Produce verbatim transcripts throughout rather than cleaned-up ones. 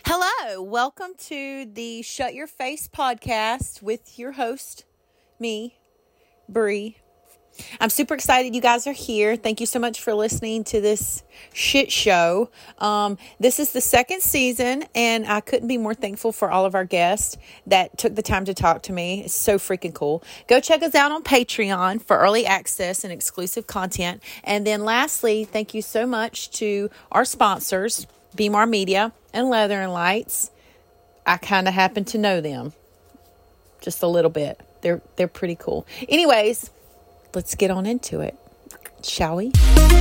Hello, welcome to the Shut Your Face podcast with your host, me, Bree. I'm super excited you guys are here. Thank you so much for listening to this shit show. Um, this is the second season, and I couldn't be more thankful for all of our guests that took the time to talk to me. It's so freaking cool. Go check us out on Patreon for early access and exclusive content. And then lastly, thank you so much to our sponsors, B M R Media and Leather and Lights. I kind of happen to know them just a little bit. They're they're pretty cool. Anyways, let's get on into it, shall we?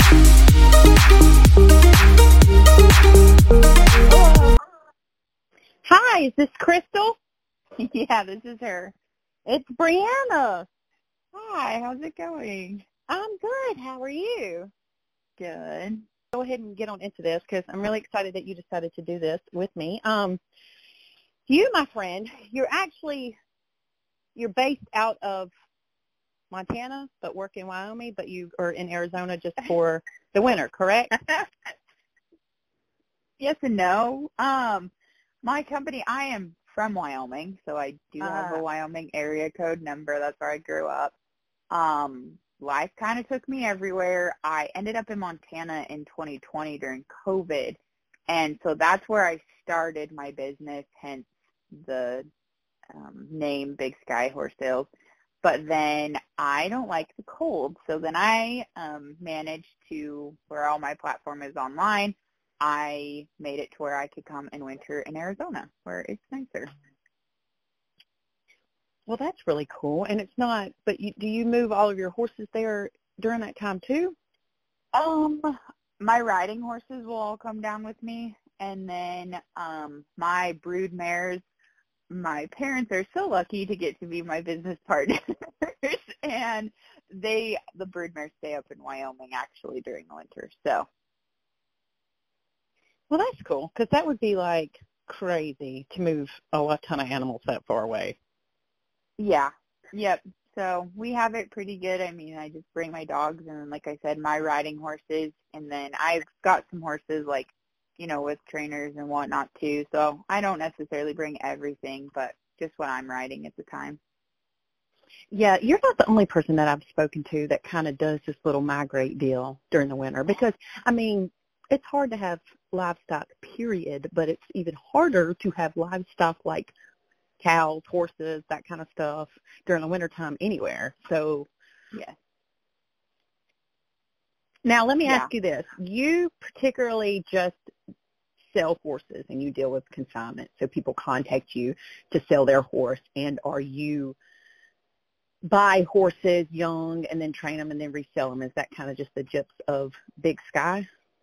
Hello. Hi, is this Crystal? Yeah, this is her. It's Brianna. Hi, how's it going? I'm good. How are you? Good. Go ahead and get on into this because I'm really excited that you decided to do this with me. Um, you, my friend, you're actually, you're based out of Montana, but work in Wyoming, but you are in Arizona just for the winter, correct? Yes and no. Um, my company, I am from Wyoming, so I do have Uh, a Wyoming area code number. That's where I grew up. Um, life kind of took me everywhere. I ended up in Montana in twenty twenty during COVID, and so that's where I started my business, hence the um, name Big Sky Horse Sales. But then I don't like the cold, so then I um, managed to, where all my platform is online, I made it to where I could come and winter in Arizona, where it's nicer. well, that's really cool. And it's not, but you, do you move all of your horses there during that time too? Um, my riding horses will all come down with me, and then um, my brood mares, my parents are so lucky to get to be my business partners, and they, the brood mares stay up in Wyoming actually during the winter, so. Well, that's cool because that would be like crazy to move a lot ton of animals that far away. Yeah. Yep. So we have it pretty good. I mean, I just bring my dogs and then, like I said, my riding horses. And then I've got some horses, like, you know, with trainers and whatnot, too. So I don't necessarily bring everything, but just what I'm riding at the time. Yeah, you're not the only person that I've spoken to that kind of does this little migrate deal during the winter because, I mean, it's hard to have livestock, period, but it's even harder to have livestock like cows, horses, that kind of stuff during the wintertime anywhere. So, Yes. now let me Yeah. ask you this. You particularly just sell horses and you deal with consignment, so people contact you to sell their horse, and are you buy horses young and then train them and then resell them? Is that kind of just the gist of Big Sky?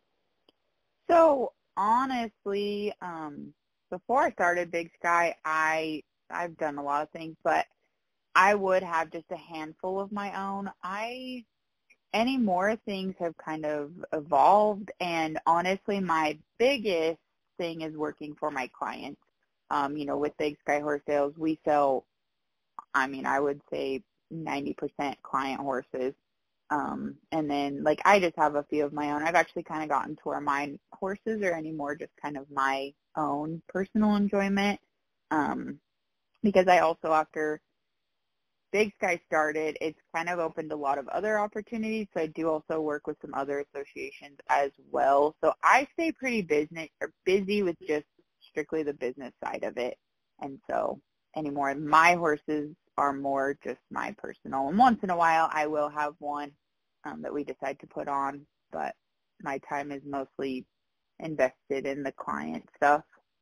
So honestly, um, before I started Big Sky, I I've done a lot of things, but I would have just a handful of my own. I any more things have kind of evolved, and honestly, my biggest thing is working for my clients. Um, you know, with Big Sky Horse Sales, we sell, I mean, I would say ninety percent client horses. Um, and then, like, I just have a few of my own. I've actually kind of gotten to where my horses are anymore just kind of my own personal enjoyment, um, because I also, after Big Sky started, it's kind of opened a lot of other opportunities, so I do also work with some other associations as well. So I stay pretty business or busy with just strictly the business side of it, and so anymore, my horses are more just my personal. And once in a while, I will have one um, that we decide to put on, but my time is mostly invested in the client stuff.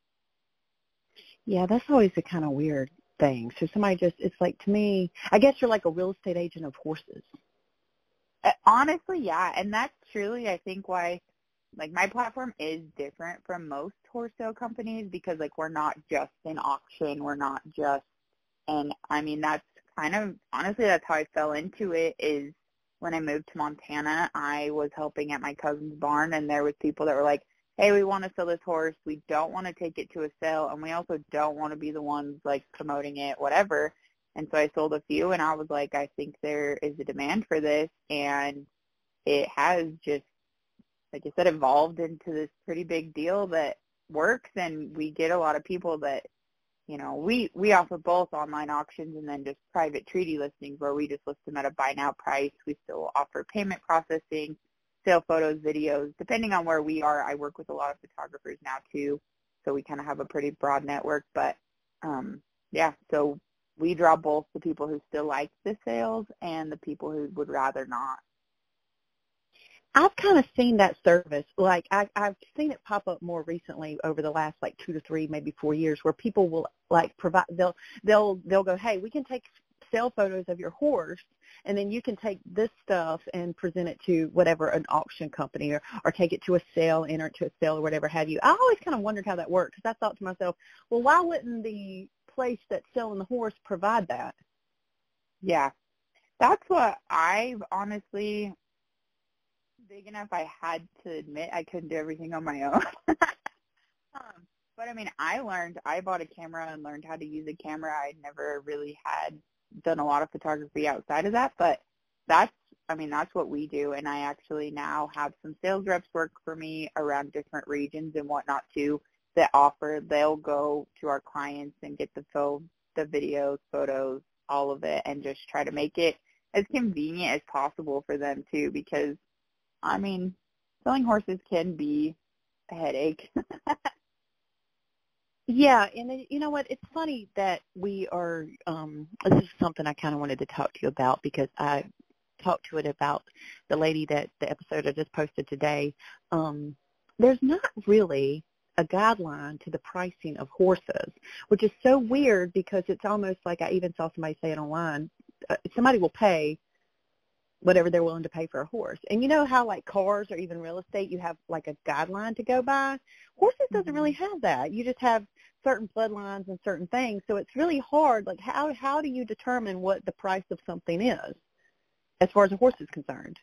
Yeah, that's always a kind of weird thing. So somebody just, it's like, to me, I guess you're like a real estate agent of horses. Uh, Honestly, yeah, and that's truly, I think, why, like, my platform is different from most horse sale companies because, like, we're not just an auction. We're not just, and, I mean, that's kind of, honestly, that's how I fell into it is when I moved to Montana, I was helping at my cousin's barn, and there was people that were like, hey, we want to sell this horse. We don't want to take it to a sale, and we also don't want to be the ones, like, promoting it, whatever. And so I sold a few, and I was like, I think there is a demand for this, and it has just, like I said, evolved into this pretty big deal that works, and we get a lot of people that, you know, we, we offer both online auctions and then just private treaty listings where we just list them at a buy now price. We still offer payment processing, sale photos, videos, depending on where we are. I work with a lot of photographers now too, so we kind of have a pretty broad network. But um, yeah, so we draw both the people who still like the sales and the people who would rather not. I've kind of seen that service. Like I, I've seen it pop up more recently over the last like two to three, maybe four years, where people will like provide. They'll they'll they'll go, hey, we can take sale photos of your horse, and then you can take this stuff and present it to whatever, an auction company, or or take it to a sale, enter it to a sale, or whatever have you. I always kind of wondered how that worked, because I thought to myself, well, why wouldn't the place that's selling the horse provide that? Yeah, that's what I've honestly. Big enough I had to admit I couldn't do everything on my own. um, but I mean, I learned, I bought a camera and learned how to use a camera. I never really had done a lot of photography outside of that, but that's, I mean, that's what we do. And I actually now have some sales reps work for me around different regions and whatnot too that offer, they'll go to our clients and get the film, the videos, photos, all of it, and just try to make it as convenient as possible for them too, because I mean, selling horses can be a headache. Yeah, and it, you know what? It's funny that we are, um, this is something I kind of wanted to talk to you about, because I talked to it about the lady that the episode I just posted today. Um, there's not really a guideline to the pricing of horses, which is so weird, because it's almost like, I even saw somebody say it online, uh, somebody will pay whatever they're willing to pay for a horse. And you know how, like, cars or even real estate, you have, like, a guideline to go by? Horses doesn't Mm-hmm. really have that. You just have certain bloodlines and certain things. So it's really hard. Like, how how do you determine what the price of something is as far as a horse is concerned?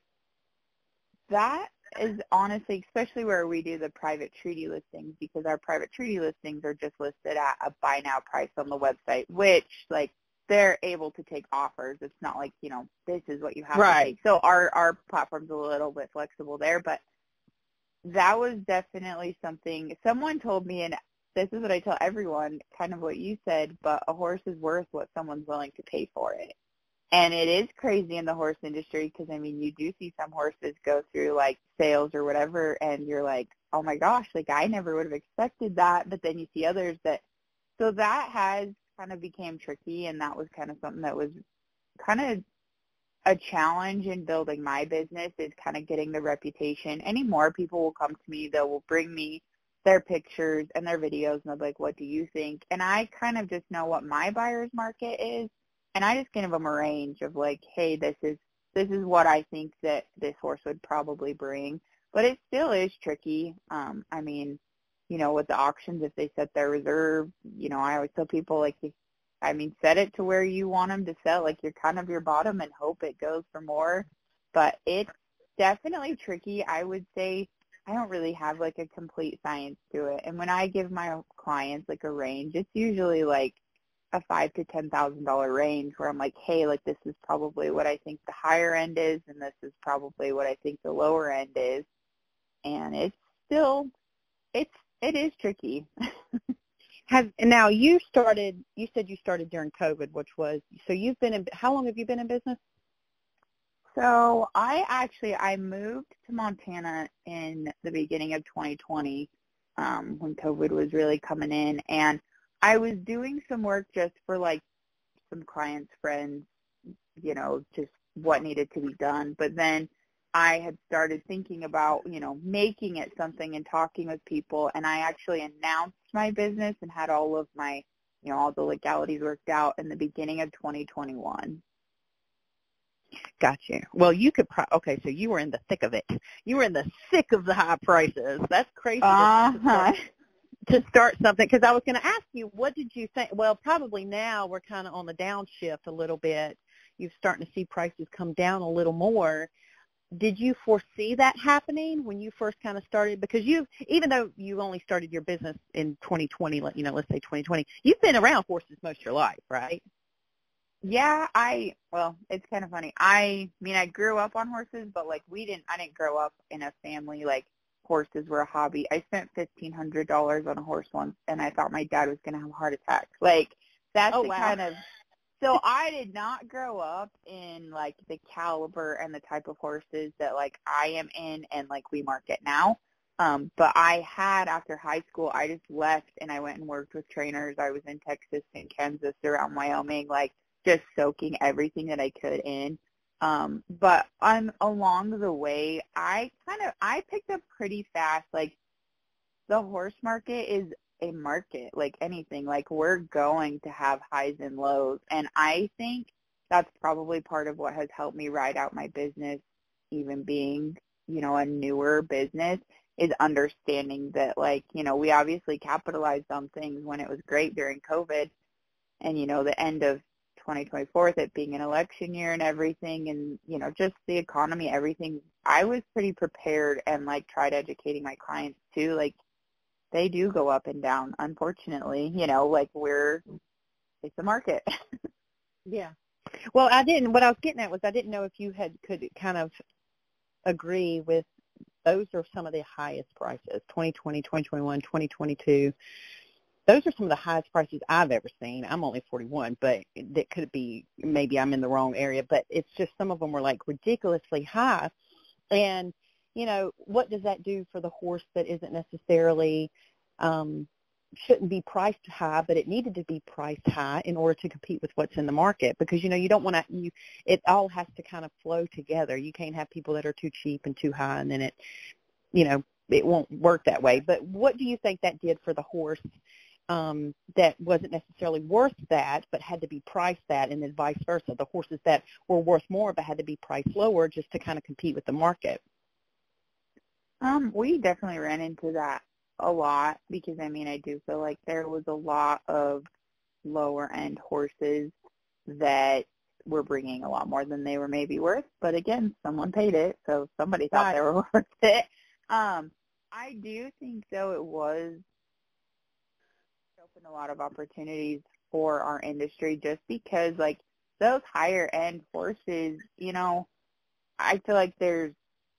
That is honestly, especially where we do the private treaty listings, because our private treaty listings are just listed at a buy now price on the website, which, like, they're able to take offers. It's not like, you know, this is what you have Right. to take. So our, our platform's a little bit flexible there, but that was definitely something someone told me, and this is what I tell everyone, kind of what you said, but a horse is worth what someone's willing to pay for it. And it is crazy in the horse industry, because, I mean, you do see some horses go through, like, sales or whatever, and you're like, oh, my gosh, like, I never would have expected that. But then you see others that, so that has kind of became tricky, and that was kind of something that was kind of a challenge in building my business, is kind of getting the reputation. Anymore, people will come to me, they will bring me their pictures and their videos, and they'll be like, what do you think? And I kind of just know what my buyer's market is, and I just give them a range of, like, hey, this is this is what I think that this horse would probably bring. But it still is tricky. Um, I mean, you know, with the auctions, if they set their reserve, you know, I always tell people, like, if, I mean, set it to where you want them to sell. Like, you're kind of your bottom and hope it goes for more. But it's definitely tricky. I would say I don't really have, like, a complete science to it. And when I give my clients, like, a range, it's usually, like, a five to ten thousand dollar range, where I'm like, hey, like, this is probably what I think the higher end is, and this is probably what I think the lower end is. And it's still, it's it is tricky. Have now you started? You said you started during COVID, which was so. You've been in. How long have you been in business? So I actually I moved to Montana in the beginning of twenty twenty, um, when COVID was really coming in, and I was doing some work just for, like, some clients, friends, you know, just what needed to be done. But then I had started thinking about, you know, making it something and talking with people, and I actually announced my business and had all of my, you know, all the legalities worked out in the beginning of twenty twenty-one. Got you. Well, you could. Pro- okay, so you were in the thick of it. You were in the thick of the high prices. That's crazy. Uh-huh. To start, to start something, because I was going to ask you, what did you think? Well, probably now we're kind of on the downshift a little bit. You're starting to see prices come down a little more. Did you foresee that happening when you first kind of started? Because you, even though you only started your business in twenty twenty, you know, let's say twenty twenty, you've been around horses most of your life, right? Yeah, I, well, it's kind of funny. I mean, I grew up on horses, but, like, we didn't, I didn't grow up in a family, like, horses were a hobby. I spent fifteen hundred dollars on a horse once, and I thought my dad was going to have a heart attack. Like, that's Oh, the wow. kind of – so I did not grow up in, like, the caliber and the type of horses that, like, I am in and, like, we market now. Um, but I had, after high school, I just left and I went and worked with trainers. I was in Texas and Kansas, around Wyoming, like, just soaking everything that I could in. Um, but on along the way, I kind of, I picked up pretty fast, like, the horse market is a market, like anything. Like, we're going to have highs and lows. And I think that's probably part of what has helped me ride out my business, even being, you know, a newer business, is understanding that, like, you know, we obviously capitalized on things when it was great during COVID and, you know, the end of twenty twenty-four, with it being an election year and everything, and, you know, just the economy, everything. I was pretty prepared and, like, tried educating my clients too. Like, they do go up and down, unfortunately. You know, like, we're, it's a market. Yeah. Well, I didn't, what I was getting at was I didn't know if you had, could kind of agree with, those are some of the highest prices, twenty twenty, twenty twenty-one, twenty twenty-two. Those are some of the highest prices I've ever seen. I'm only forty-one, but that could be, maybe I'm in the wrong area, but it's just some of them were, like, ridiculously high. And, you know, what does that do for the horse that isn't necessarily, um, shouldn't be priced high, but it needed to be priced high in order to compete with what's in the market? Because, you know, you don't want to, you, it all has to kind of flow together. You can't have people that are too cheap and too high, and then it, you know, it won't work that way. But what do you think that did for the horse um, that wasn't necessarily worth that, but had to be priced that, and then vice versa, the horses that were worth more but had to be priced lower just to kind of compete with the market? Um, we definitely ran into that a lot because, I mean, I do feel like there was a lot of lower-end horses that were bringing a lot more than they were maybe worth. But, again, someone paid it, so somebody thought Right. they were worth it. Um, I do think, though, it was opened a lot of opportunities for our industry just because, like, those higher-end horses, you know, I feel like there's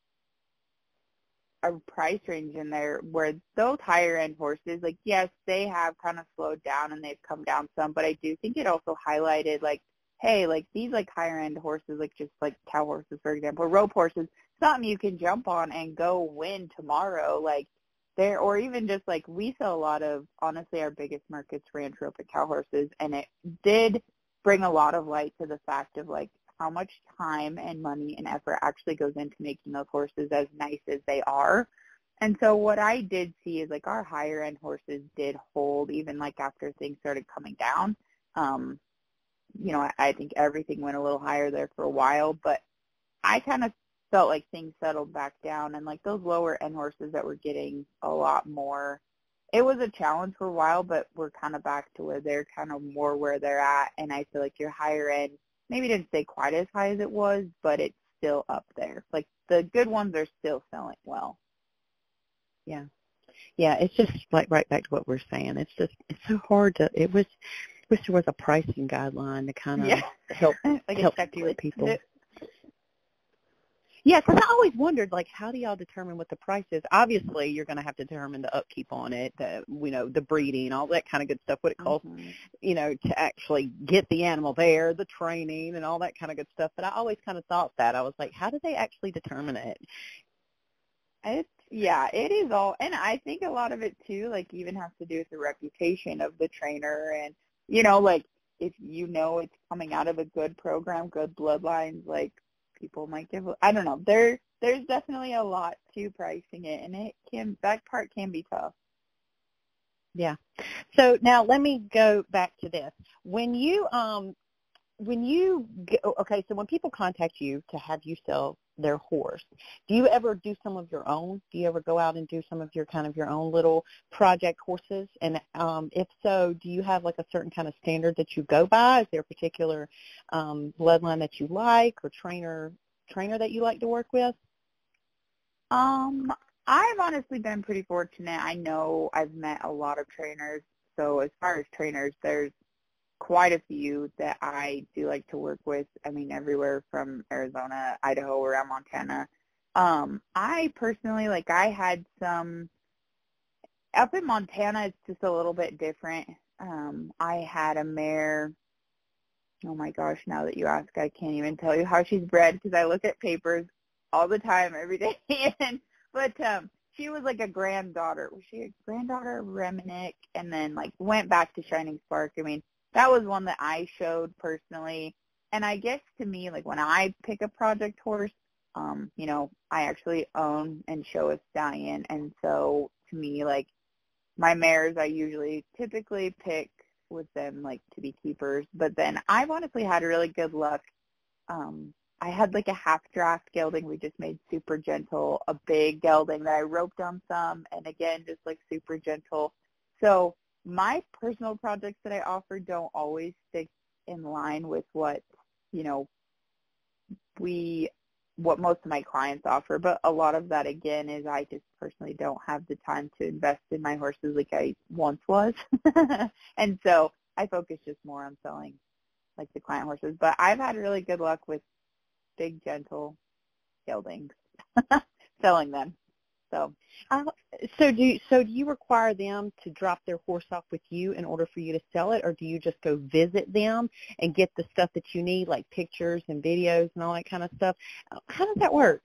a price range in there where those higher end horses, like, yes, they have kind of slowed down and they've come down some, but I do think it also highlighted, like, hey, like, these, like, higher end horses, like, just like cow horses, for example, rope horses, something you can jump on and go win tomorrow, like, there, or even just, like, we sell a lot of, honestly, our biggest markets ranch, rope, and cow horses, and it did bring a lot of light to the fact of, like, how much time and money and effort actually goes into making those horses as nice as they are. And so what I did see is, like, our higher end horses did hold even, like, after things started coming down. Um, you know, I, I think everything went a little higher there for a while, but I kind of felt like things settled back down, and, like, those lower end horses that were getting a lot more, it was a challenge for a while, but we're kind of back to where they're kind of more where they're at. And I feel like your higher end maybe didn't stay quite as high as it was, but it's still up there. Like, the good ones are still selling well. Yeah. Yeah, it's just like right back to what we're saying. It's just, it's so hard to, it was, wish there was a pricing guideline to kind of Yeah. help, like help a steer checklist. people. Yeah, because I always wondered, like, how do y'all determine what the price is? Obviously, you're going to have to determine the upkeep on it, the, you know, the breeding, all that kind of good stuff, what it costs, Mm-hmm. you know, to actually get the animal there, the training and all that kind of good stuff. But I always kind of thought that. I was like, how do they actually determine it? It's, yeah, it is all, and I think a lot of it, too, like, even has to do with the reputation of the trainer. And, you know, like, if you know it's coming out of a good program, good bloodlines, like, people might give, I don't know. There, there's definitely a lot to pricing it, and it can, that part can be tough. Yeah. So now let me go back to this. When you, um, when you, go, okay, so when people contact you to have you sell their horse, do you ever do some of your own? Do you ever go out and do some of your kind of your own little project horses? And um, if so, do you have like a certain kind of standard that you go by? Is there a particular um, bloodline that you like, or trainer trainer that you like to work with? Um, I've honestly been pretty fortunate. I know I've met a lot of trainers. So as far as trainers, there's quite a few that I do like to work with. I mean, everywhere from Arizona, Idaho, around Montana. Um, I personally, like, I had some, up in Montana, it's just a little bit different. Um, I had a mare, oh my gosh, now that you ask, I can't even tell you how she's bred because I look at papers all the time, every day. and, but um, she was like a granddaughter. Was she a granddaughter of Reminick? And then like went back to Shining Spark. I mean, that was one that I showed personally. And I guess to me, like when I pick a project horse, um, you know, I actually own and show a stallion. And so to me, like my mares, I usually typically pick with them like to be keepers. But then I've honestly had really good luck. Um, I had like a half draft gelding we just made super gentle, a big gelding that I roped on some, and again, just like super gentle. So my personal projects that I offer don't always stick in line with what, you know, we, what most of my clients offer, but a lot of that again is I just personally don't have the time to invest in my horses like I once was. And so I focus just more on selling like the client horses. But I've had really good luck with big, gentle geldings, selling them. So, Uh, so do you, so do you require them to drop their horse off with you in order for you to sell it, or do you just go visit them and get the stuff that you need, like pictures and videos and all that kind of stuff? How does that work?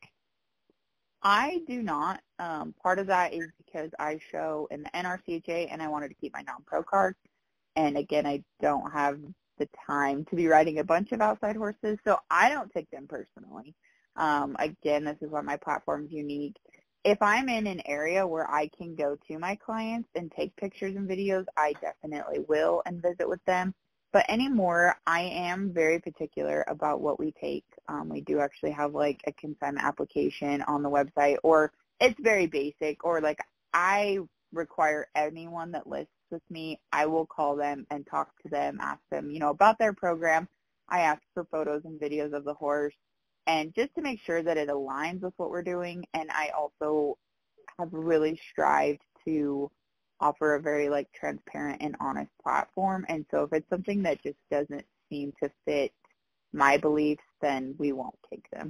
I do not. Um, part of that is because I show in the N R C H A and I wanted to keep my non-pro card. And again, I don't have the time to be riding a bunch of outside horses, so I don't take them personally. Um, again, this is why my platform is unique. If I'm in an area where I can go to my clients and take pictures and videos, I definitely will and visit with them. But anymore, I am very particular about what we take. Um, we do actually have like a consignment application on the website, or it's very basic, or like I require anyone that lists with me, I will call them and talk to them, ask them, you know, about their program. I ask for photos and videos of the horse, and just to make sure that it aligns with what we're doing. And I also have really strived to offer a very like transparent and honest platform. And so if it's something that just doesn't seem to fit my beliefs, then we won't take them.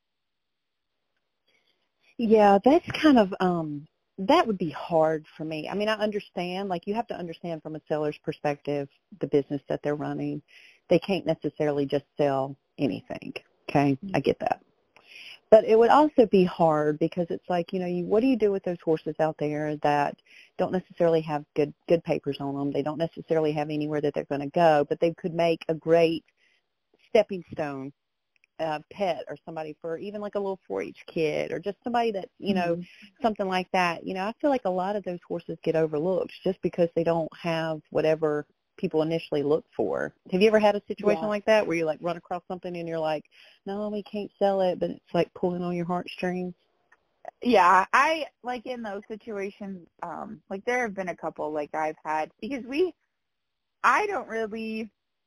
Yeah, that's kind of, um, that would be hard for me. I mean, I understand, like you have to understand from a seller's perspective, the business that they're running. They can't necessarily just sell anything. Okay, I get that. But it would also be hard because it's like, you know, you, what do you do with those horses out there that don't necessarily have good good papers on them? They don't necessarily have anywhere that they're going to go, but they could make a great stepping stone uh, pet or somebody for even like a little four H kid or just somebody that's, you know, mm-hmm. something like that. You know, I feel like a lot of those horses get overlooked just because they don't have whatever people initially look for. Have you ever had a situation yeah. like that where you like run across something and you're like, no, we can't sell it, but it's like pulling on your heartstrings? Yeah, I like in those situations, um, like there have been a couple like I've had, because we, I don't really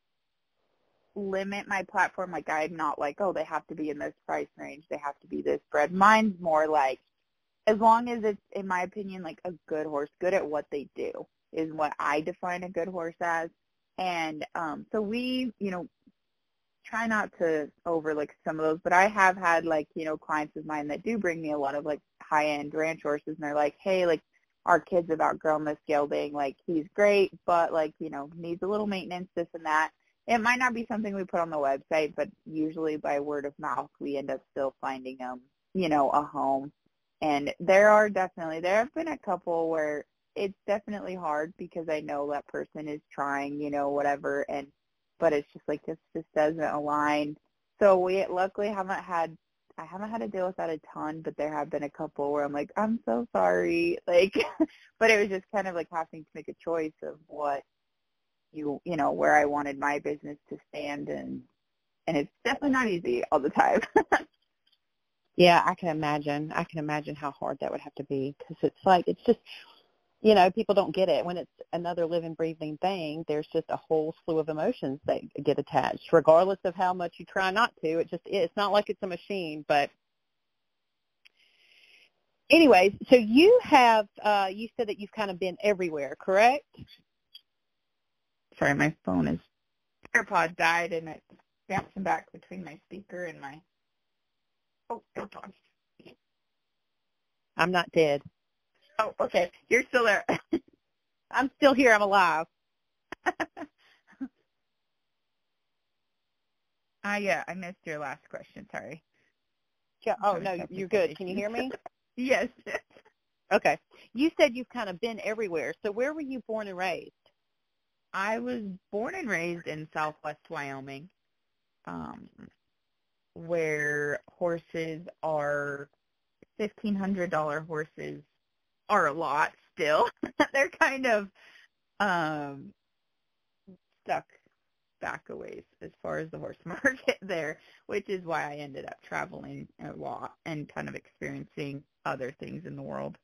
limit my platform. Like I'm not like, oh, they have to be in this price range, they have to be this bred. Mine's more like, as long as it's, in my opinion, like a good horse, good at what they do, is what I define a good horse as. And um, so we, you know, try not to overlook some of those, but I have had like, you know, clients of mine that do bring me a lot of like high-end ranch horses, and they're like, hey, like our kids have outgrown this gelding, like he's great, but like, you know, needs a little maintenance, this and that. It might not be something we put on the website, but usually by word of mouth, we end up still finding them, you know, a home. And there are definitely, there have been a couple where it's definitely hard because I know that person is trying, you know, whatever, and but it's just like this just doesn't align. So we luckily haven't had, I haven't had to deal with that a ton, but there have been a couple where I'm like, I'm so sorry, like, but it was just kind of like having to make a choice of what you, you know, where I wanted my business to stand, and and it's definitely not easy all the time. Yeah, I can imagine. I can imagine how hard that would have to be, because it's like, it's just, you know, people don't get it. When it's another living, breathing thing, there's just a whole slew of emotions that get attached, regardless of how much you try not to. It just, it's not like it's a machine. But anyways, so you have, uh, you said that you've kind of been everywhere, correct? Sorry, my phone is, AirPod died, and it's bouncing back between my speaker and my, oh, AirPod. I'm not dead. Oh, okay. You're still there. I'm still here. I'm alive. I yeah, I missed your last question. Sorry. Yeah, oh, no, you're good. Can you hear me? Yes. Okay. You said you've kind of been everywhere. So where were you born and raised? I was born and raised in Southwest Wyoming, um, where horses are fifteen hundred dollars horses are a lot still. They're kind of um, stuck back a ways as far as the horse market there, which is why I ended up traveling a lot and kind of experiencing other things in the world.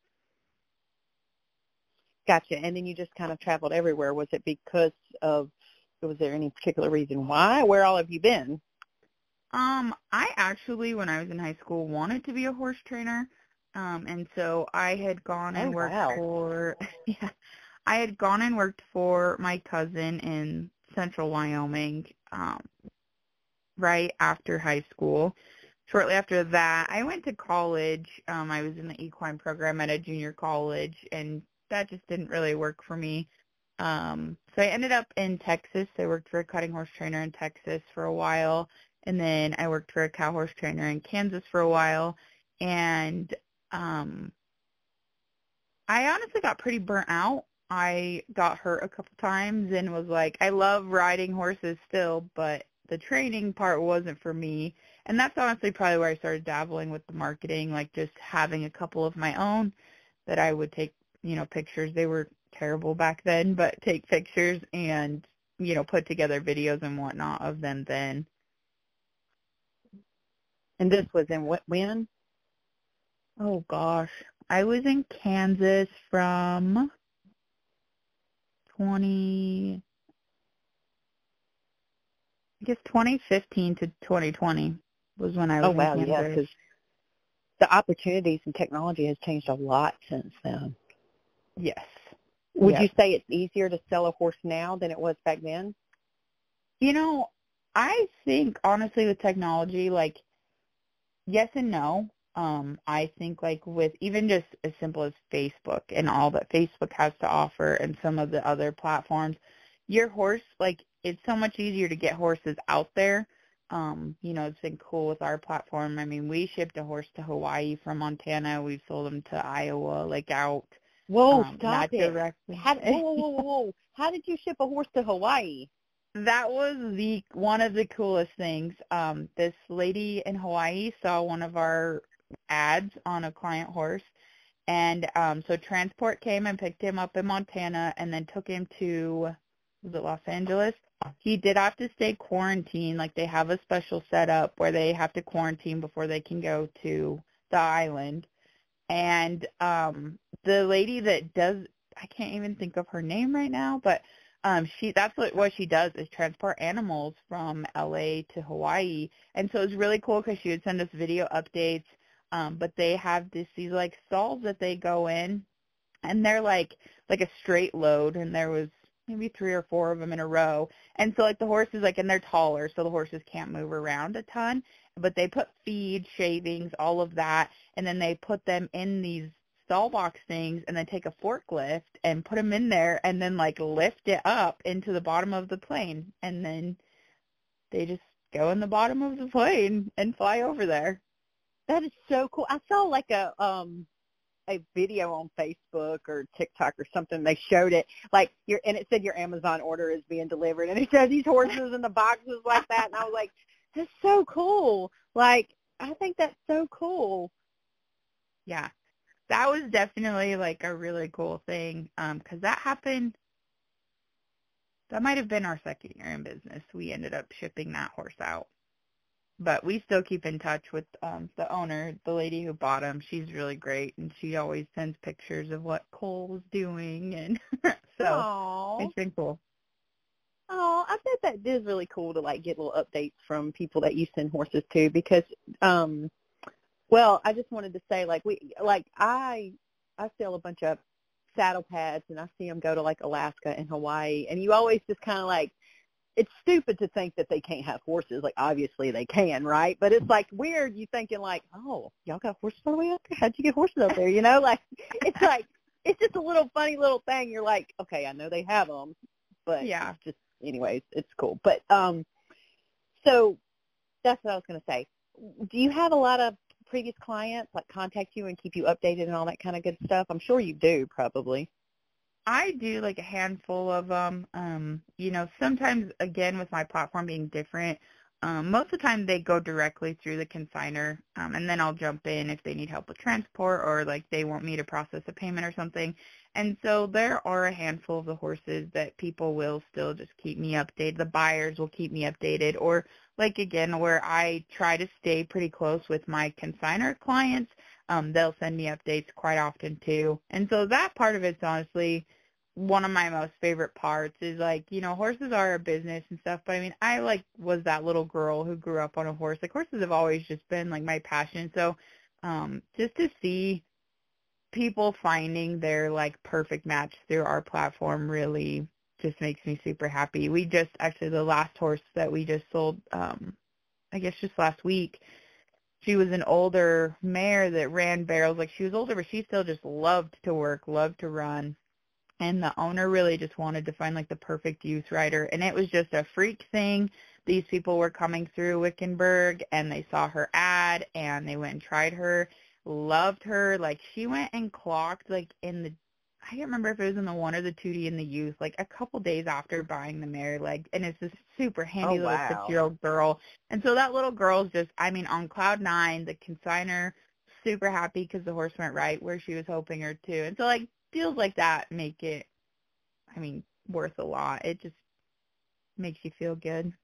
Gotcha. And then you just kind of traveled everywhere. Was it because of, was there any particular reason why? Where all have you been? Um, I actually, when I was in high school, wanted to be a horse trainer. Um, and so I had gone and Oh, worked wow. for, yeah, I had gone and worked for my cousin in central Wyoming, um, right after high school. Shortly after that, I went to college. Um, I was in the equine program at a junior college, and that just didn't really work for me. Um, so I ended up in Texas. I worked for a cutting horse trainer in Texas for a while, and then I worked for a cow horse trainer in Kansas for a while. And um, I honestly got pretty burnt out. I got hurt a couple times and was like, I love riding horses still, but the training part wasn't for me. And that's honestly probably where I started dabbling with the marketing, like just having a couple of my own that I would take, you know, pictures. They were terrible back then, but take pictures and, you know, put together videos and whatnot of them then. And this was in what, when? Oh, gosh. I was in Kansas from twenty, I guess twenty fifteen to twenty twenty was when I was Oh, wow, in Kansas. yeah, because the opportunities and technology has changed a lot since then. Yes. Would yes. you say it's easier to sell a horse now than it was back then? You know, I think, honestly, with technology, like, yes and no. Um, I think, like, with even just as simple as Facebook and all that Facebook has to offer and some of the other platforms, your horse, like, it's so much easier to get horses out there. Um, you know, it's been cool with our platform. I mean, we shipped a horse to Hawaii from Montana. We've sold them to Iowa, like, out. Whoa, um, stop not it. directly. How, whoa, whoa, whoa, whoa, whoa. How did you ship a horse to Hawaii? That was the one of the coolest things. Um, this lady in Hawaii saw one of our ads on a client horse, and um, so transport came and picked him up in Montana and then took him to, was it Los Angeles? He did have to stay quarantined. Like, they have a special setup where they have to quarantine before they can go to the island. And um, the lady that does, I can't even think of her name right now, but um, she that's what, what she does is transport animals from L A to Hawaii. And so it's really cool because she would send us video updates. Um, but they have this, these like stalls that they go in, and they're like like a straight load, and there was maybe three or four of them in a row. And so like the horses, like, and they're taller, so the horses can't move around a ton. But they put feed, shavings, all of that, and then they put them in these stall box things, and then take a forklift and put them in there, and then like lift it up into the bottom of the plane, and then they just go in the bottom of the plane and fly over there. That is so cool. I saw like a um a video on Facebook or TikTok or something. They showed it like your and it said your Amazon order is being delivered, and it showed these horses in the boxes like that, and I was like, that's so cool. Like, I think that's so cool. Yeah, that was definitely like a really cool thing, um, because that happened. That might have been our second year in business. We ended up shipping that horse out. But we still keep in touch with um, the owner, the lady who bought him. She's really great, and she always sends pictures of what Cole's doing, and so Aww. It's been cool. Oh, I bet that is really cool to like get little updates from people that you send horses to because, um, well, I just wanted to say like we like I I sell a bunch of saddle pads and I see them go to like Alaska and Hawaii, and you always just kind of like it's stupid to think that they can't have horses. Like, obviously they can, right? But it's, like, weird you thinking, like, oh, y'all got horses all the way up there? How'd you get horses up there? You know, like, it's like, it's just a little funny little thing. You're like, okay, I know they have them, but Yeah. it's just, anyways, it's cool. But, um, so that's what I was going to say. Do you have a lot of previous clients, like, contact you and keep you updated and all that kind of good stuff? I'm sure you do, probably. I do like a handful of them. Um, you know, sometimes, again, with my platform being different, um, most of the time they go directly through the consignor, um, and then I'll jump in if they need help with transport or, like, they want me to process a payment or something. And so there are a handful of the horses that people will still just keep me updated. The buyers will keep me updated. Or, like, again, where I try to stay pretty close with my consignor clients, Um, they'll send me updates quite often too. And so that part of it's honestly one of my most favorite parts is, like, you know, horses are a business and stuff, but I mean, I like was that little girl who grew up on a horse. Like, horses have always just been like my passion. So um, just to see people finding their like perfect match through our platform really just makes me super happy. We just actually, the last horse that we just sold, um, I guess just last week, she was an older mare that ran barrels. Like, she was older, but she still just loved to work, loved to run. And the owner really just wanted to find, like, the perfect youth rider. And it was just a freak thing. These people were coming through Wickenburg, and they saw her ad, and they went and tried her, loved her. Like, she went and clocked, like, in the, I can't remember if it was in the one or the two D in the youth, like, a couple days after buying the mare. Like, and it's this super handy Oh, little wow. six-year-old girl. And so that little girl's just, I mean, on cloud nine, the consignor, super happy because the horse went right where she was hoping her to. And so, like, deals like that make it, I mean, worth a lot. It just makes you feel good.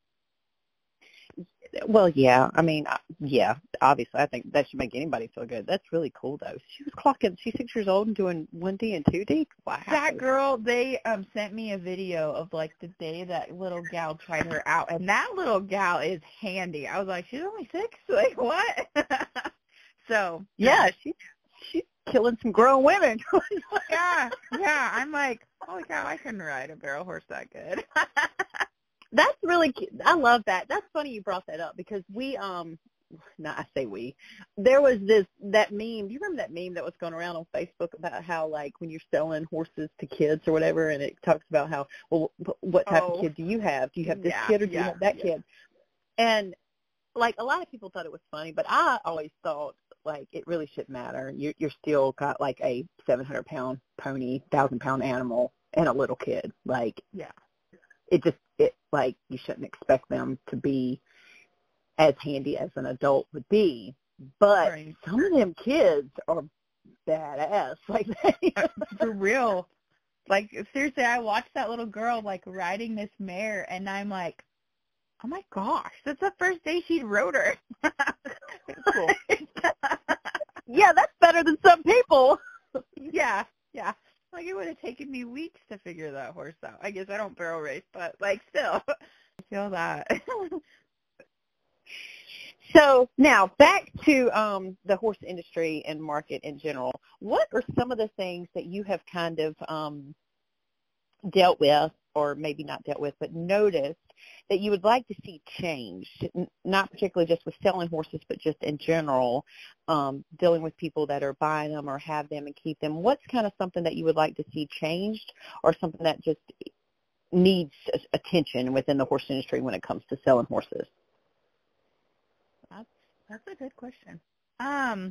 Well, yeah. I mean, uh, yeah, obviously I think that should make anybody feel good. That's really cool, though. She was clocking, she's six years old and doing one D and two D? Wow. That girl, they um sent me a video of, like, the day that little gal tried her out, and that little gal is handy. I was like, she's only six? Like, what? So, Yeah, she, she's killing some grown women. yeah, yeah. I'm like, holy cow, I couldn't ride a barrel horse that good. That's really cute. I love that. That's funny you brought that up because we, um, no, I say we. There was this, that meme. Do you remember that meme that was going around on Facebook about how, like, when you're selling horses to kids or whatever, and it talks about how, well, what type Oh. of kid do you have? Do you have this Yeah, kid or do yeah, you have that yeah. kid? And, like, a lot of people thought it was funny, but I always thought, like, it really shouldn't matter. You're, you're still got, like, a seven hundred pound pony, one thousand pound animal, and a little kid. Like, Yeah. it just, it like, you shouldn't expect them to be as handy as an adult would be. But Right. some of them kids are badass. Like, they, For real. Like, seriously, I watched that little girl, like, riding this mare, and I'm like, oh my gosh, that's the first day she'd rode her. It's cool. yeah, that's better than some people. Yeah, yeah. Like, it would have taken me weeks to figure that horse out. I guess I don't barrel race, but, like, still, I feel that. So now back to um, the horse industry and market in general. What are some of the things that you have kind of um, dealt with, or maybe not dealt with, but noticed that you would like to see changed, N- not particularly just with selling horses, but just in general, um, dealing with people that are buying them or have them and keep them? What's kind of something that you would like to see changed, or something that just needs attention within the horse industry when it comes to selling horses? That's that's a good question. Um,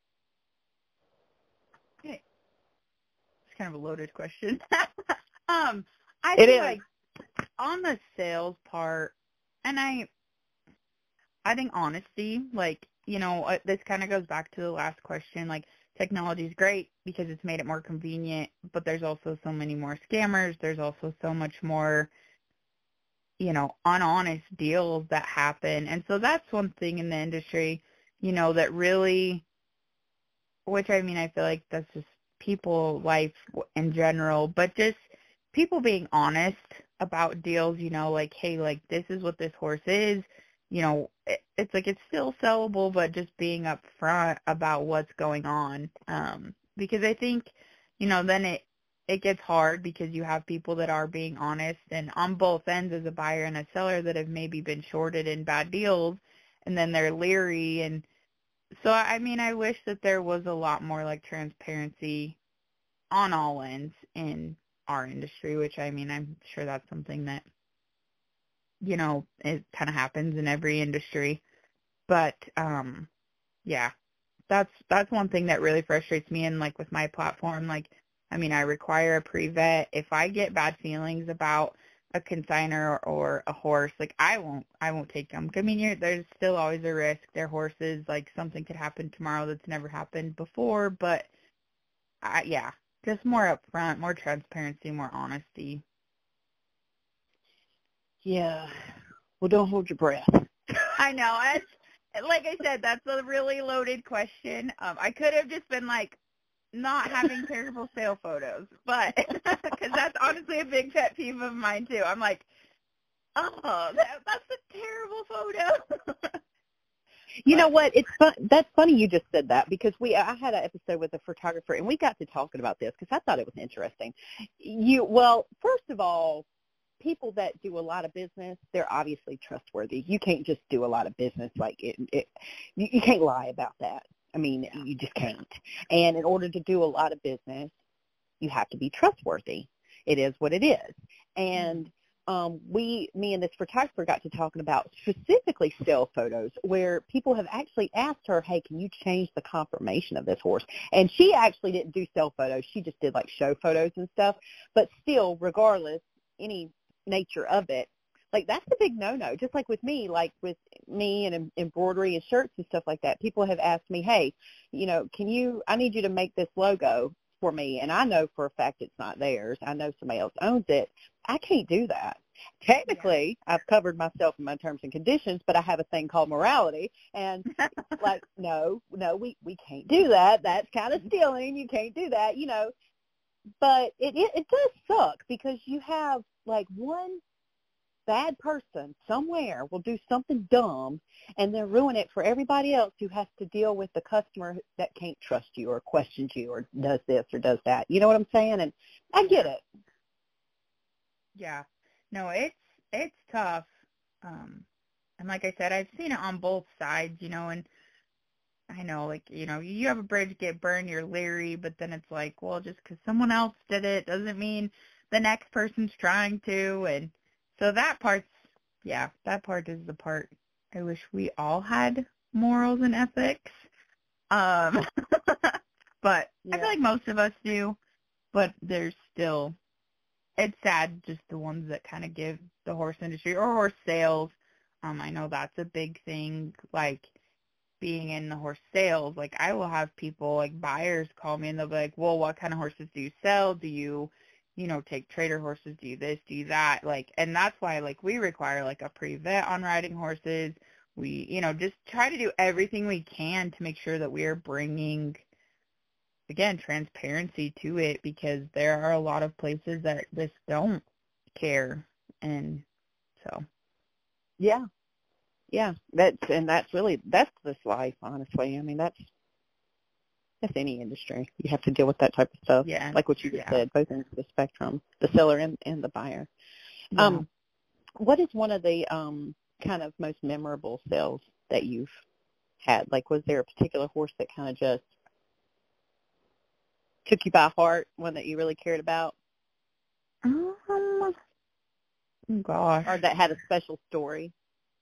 okay. It's kind of a loaded question. um, I It feel is. like on the sales part, and I, I think honesty, like, you know, uh, this kind of goes back to the last question. Like, technology is great because it's made it more convenient, but there's also so many more scammers. There's also so much more, you know, unhonest deals that happen. And so that's one thing in the industry, you know, that really, which I mean, I feel like that's just people life in general, but just people being honest about deals, you know, like, hey, like, this is what this horse is, you know, it, it's like, it's still sellable, but just being upfront about what's going on. Um, because I think, you know, then it, it gets hard because you have people that are being honest, and on both ends as a buyer and a seller that have maybe been shorted in bad deals, and then they're leery. And so, I mean, I wish that there was a lot more like transparency on all ends in our industry, which, I mean, I'm sure that's something that, you know, it kind of happens in every industry. But, um, yeah, that's that's one thing that really frustrates me. And, like, with my platform, like, I mean, I require a pre-vet. If I get bad feelings about a consignor or a horse, like, I won't I won't take them. I mean, you're, there's still always a risk. They're horses. Like, something could happen tomorrow that's never happened before. But, I, yeah, just more upfront, more transparency, more honesty. Yeah. Well, don't hold your breath. I know. It's, like I said, that's a really loaded question. Um, I could have just been like, not having terrible sale photos, but because that's honestly a big pet peeve of mine too. I'm like, oh, that, that's a terrible photo. You know what? It's fun. That's funny you just said that, because we I had an episode with a photographer and we got to talking about this because I thought it was interesting. You well, first of all, people that do a lot of business, they're obviously trustworthy. You can't just do a lot of business like it. it you, you can't lie about that. I mean, you just can't. And in order to do a lot of business, you have to be trustworthy. It is what it is. And um, we, me and this photographer got to talking about specifically sale photos where people have actually asked her, hey, can you change the conformation of this horse? And she actually didn't do sale photos. She just did like show photos and stuff. But still, regardless, any nature of it, like, that's a big no-no. Just like with me, like with me and em- embroidery and shirts and stuff like that, people have asked me, hey, you know, can you, I need you to make this logo for me. And I know for a fact it's not theirs. I know somebody else owns it. I can't do that. Technically, yeah. I've covered myself in my terms and conditions, but I have a thing called morality. And like, no, no, we, we can't do that. That's kind of stealing. You can't do that, you know. But it, it, it does suck because you have like one bad person somewhere will do something dumb and then ruin it for everybody else who has to deal with the customer that can't trust you or questions you or does this or does that. You know what I'm saying? And I get it. Yeah. No, it's it's tough. Um, and like I said, I've seen it on both sides, you know, and I know, like, you know, you have a bridge get burned, you're leery, but then it's like, well, just because someone else did it doesn't mean the next person's trying to. And so that part's, yeah, that part is the part I wish we all had morals and ethics. Um, but yeah. I feel like most of us do, but there's still, it's sad just the ones that kind of give the horse industry or horse sales. Um, I know that's a big thing, like being in the horse sales. Like, I will have people, like buyers, call me and they'll be like, well, what kind of horses do you sell? Do you, you know, take trader horses? Do you this, do you that? Like, and that's why, like, we require, like, a pre-vet on riding horses. We, you know, just try to do everything we can to make sure that we are bringing, again, transparency to it, because there are a lot of places that just don't care. And so. Yeah. Yeah. That's, and that's really, that's this life, honestly. I mean, that's, that's any industry. You have to deal with that type of stuff. Yeah. Like what you just yeah. said, both ends of the spectrum, the seller and, and the buyer. Yeah. Um, what is one of the um, kind of most memorable sales that you've had? Like, was there a particular horse that kind of just took you by heart, one that you really cared about? Um, gosh. Or that had a special story?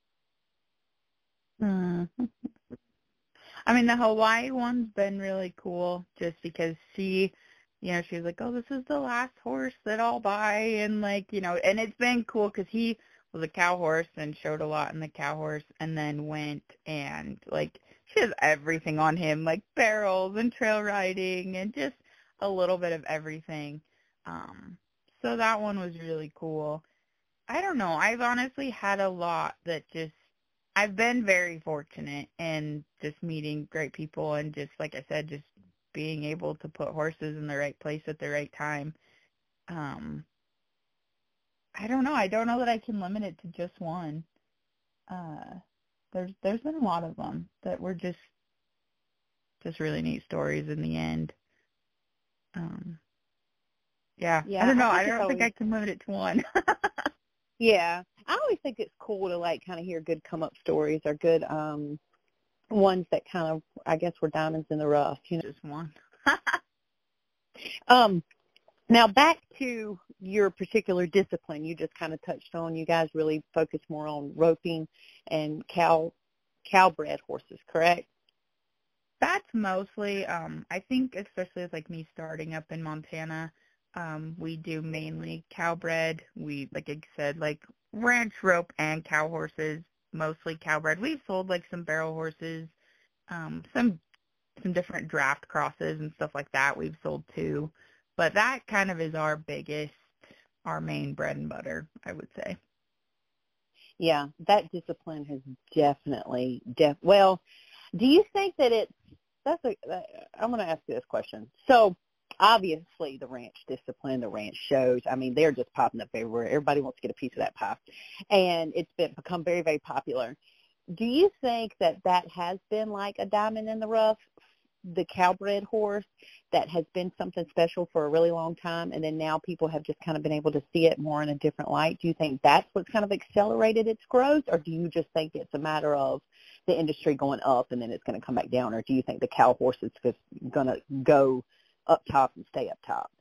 Hmm. I mean, the Hawaii one's been really cool just because she, you know, she was like, oh, this is the last horse that I'll buy. And, like, you know, and it's been cool because he was a cow horse and showed a lot in the cow horse, and then went and, like, she has everything on him, like barrels and trail riding and just a little bit of everything. Um, so that one was really cool. I don't know. I've honestly had a lot that just, I've been very fortunate in just meeting great people and just, like I said, just being able to put horses in the right place at the right time. Um, I don't know. I don't know that I can limit it to just one. Uh, there's there's been a lot of them that were just just really neat stories in the end. Um, Yeah. Yeah, I don't know. I I, think don't it's think I always, can limit it to one. yeah. I always think it's cool to like kind of hear good come up stories or good um ones that kind of I guess were diamonds in the rough, you know. Just one. Um now back to your particular discipline you just kind of touched on. You guys really focus more on roping and cow cow bred horses, correct? That's mostly, um, I think, especially as like me starting up in Montana, um, we do mainly cow bred. We, like I said, like ranch rope and cow horses, mostly cow bred. We've sold like some barrel horses, um, some some different draft crosses and stuff like that we've sold too. But that kind of is our biggest, our main bread and butter, I would say. Yeah, that discipline has definitely def well, do you think that it's that's a that, I'm going to ask you this question. So, obviously the ranch discipline, the ranch shows, I mean, they're just popping up everywhere. Everybody wants to get a piece of that pie. And it's been become very, very popular. Do you think that that has been like a diamond in the rough, the cow-bred horse, that has been something special for a really long time, and then now people have just kind of been able to see it more in a different light? Do you think that's what's kind of accelerated its growth, or do you just think it's a matter of the industry going up and then it's going to come back down, or do you think the cow horse is just going to go up top and stay up top?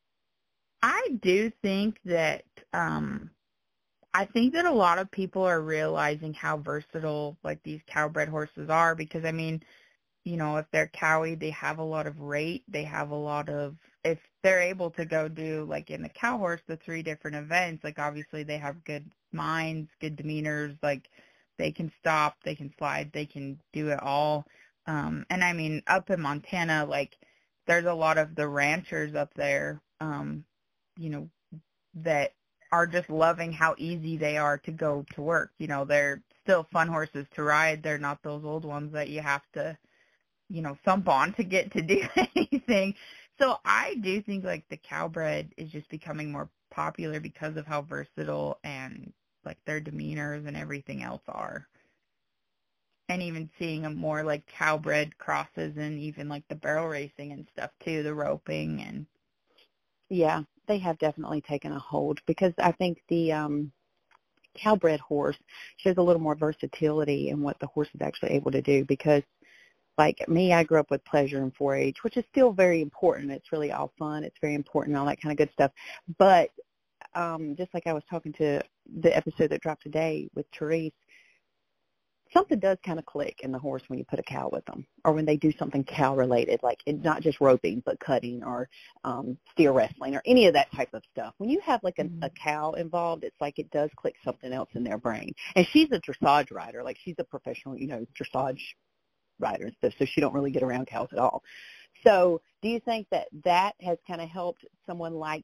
I do think that um I think that a lot of people are realizing how versatile like these cow-bred horses are, because I mean, you know, if they're cowy, they have a lot of rate. They have a lot of, if they're able to go do, like in the cow horse, the three different events, like obviously they have good minds, good demeanors, like they can stop, they can slide, they can do it all. Um, and I mean, up in Montana, like there's a lot of the ranchers up there, um, you know, that are just loving how easy they are to go to work. You know, they're still fun horses to ride. They're not those old ones that you have to, you know, thump on to get to do anything. So I do think like the cow-bred is just becoming more popular because of how versatile and like their demeanors and everything else are. And even seeing a more like cow-bred crosses and even like the barrel racing and stuff too, the roping and. Yeah, they have definitely taken a hold, because I think the um, cow-bred horse shows a little more versatility in what the horse is actually able to do, because like me, I grew up with pleasure and four H, which is still very important. It's really all fun. It's very important, all that kind of good stuff. But um, just like I was talking to the episode that dropped today with Therese, something does kind of click in the horse when you put a cow with them, or when they do something cow-related, like it, not just roping, but cutting or um, steer wrestling or any of that type of stuff. When you have like a, Mm-hmm. a cow involved, it's like it does click something else in their brain. And she's a dressage rider. Like she's a professional, you know, dressage rider and stuff, so she don't really get around cows at all. So do you think that that has kind of helped someone like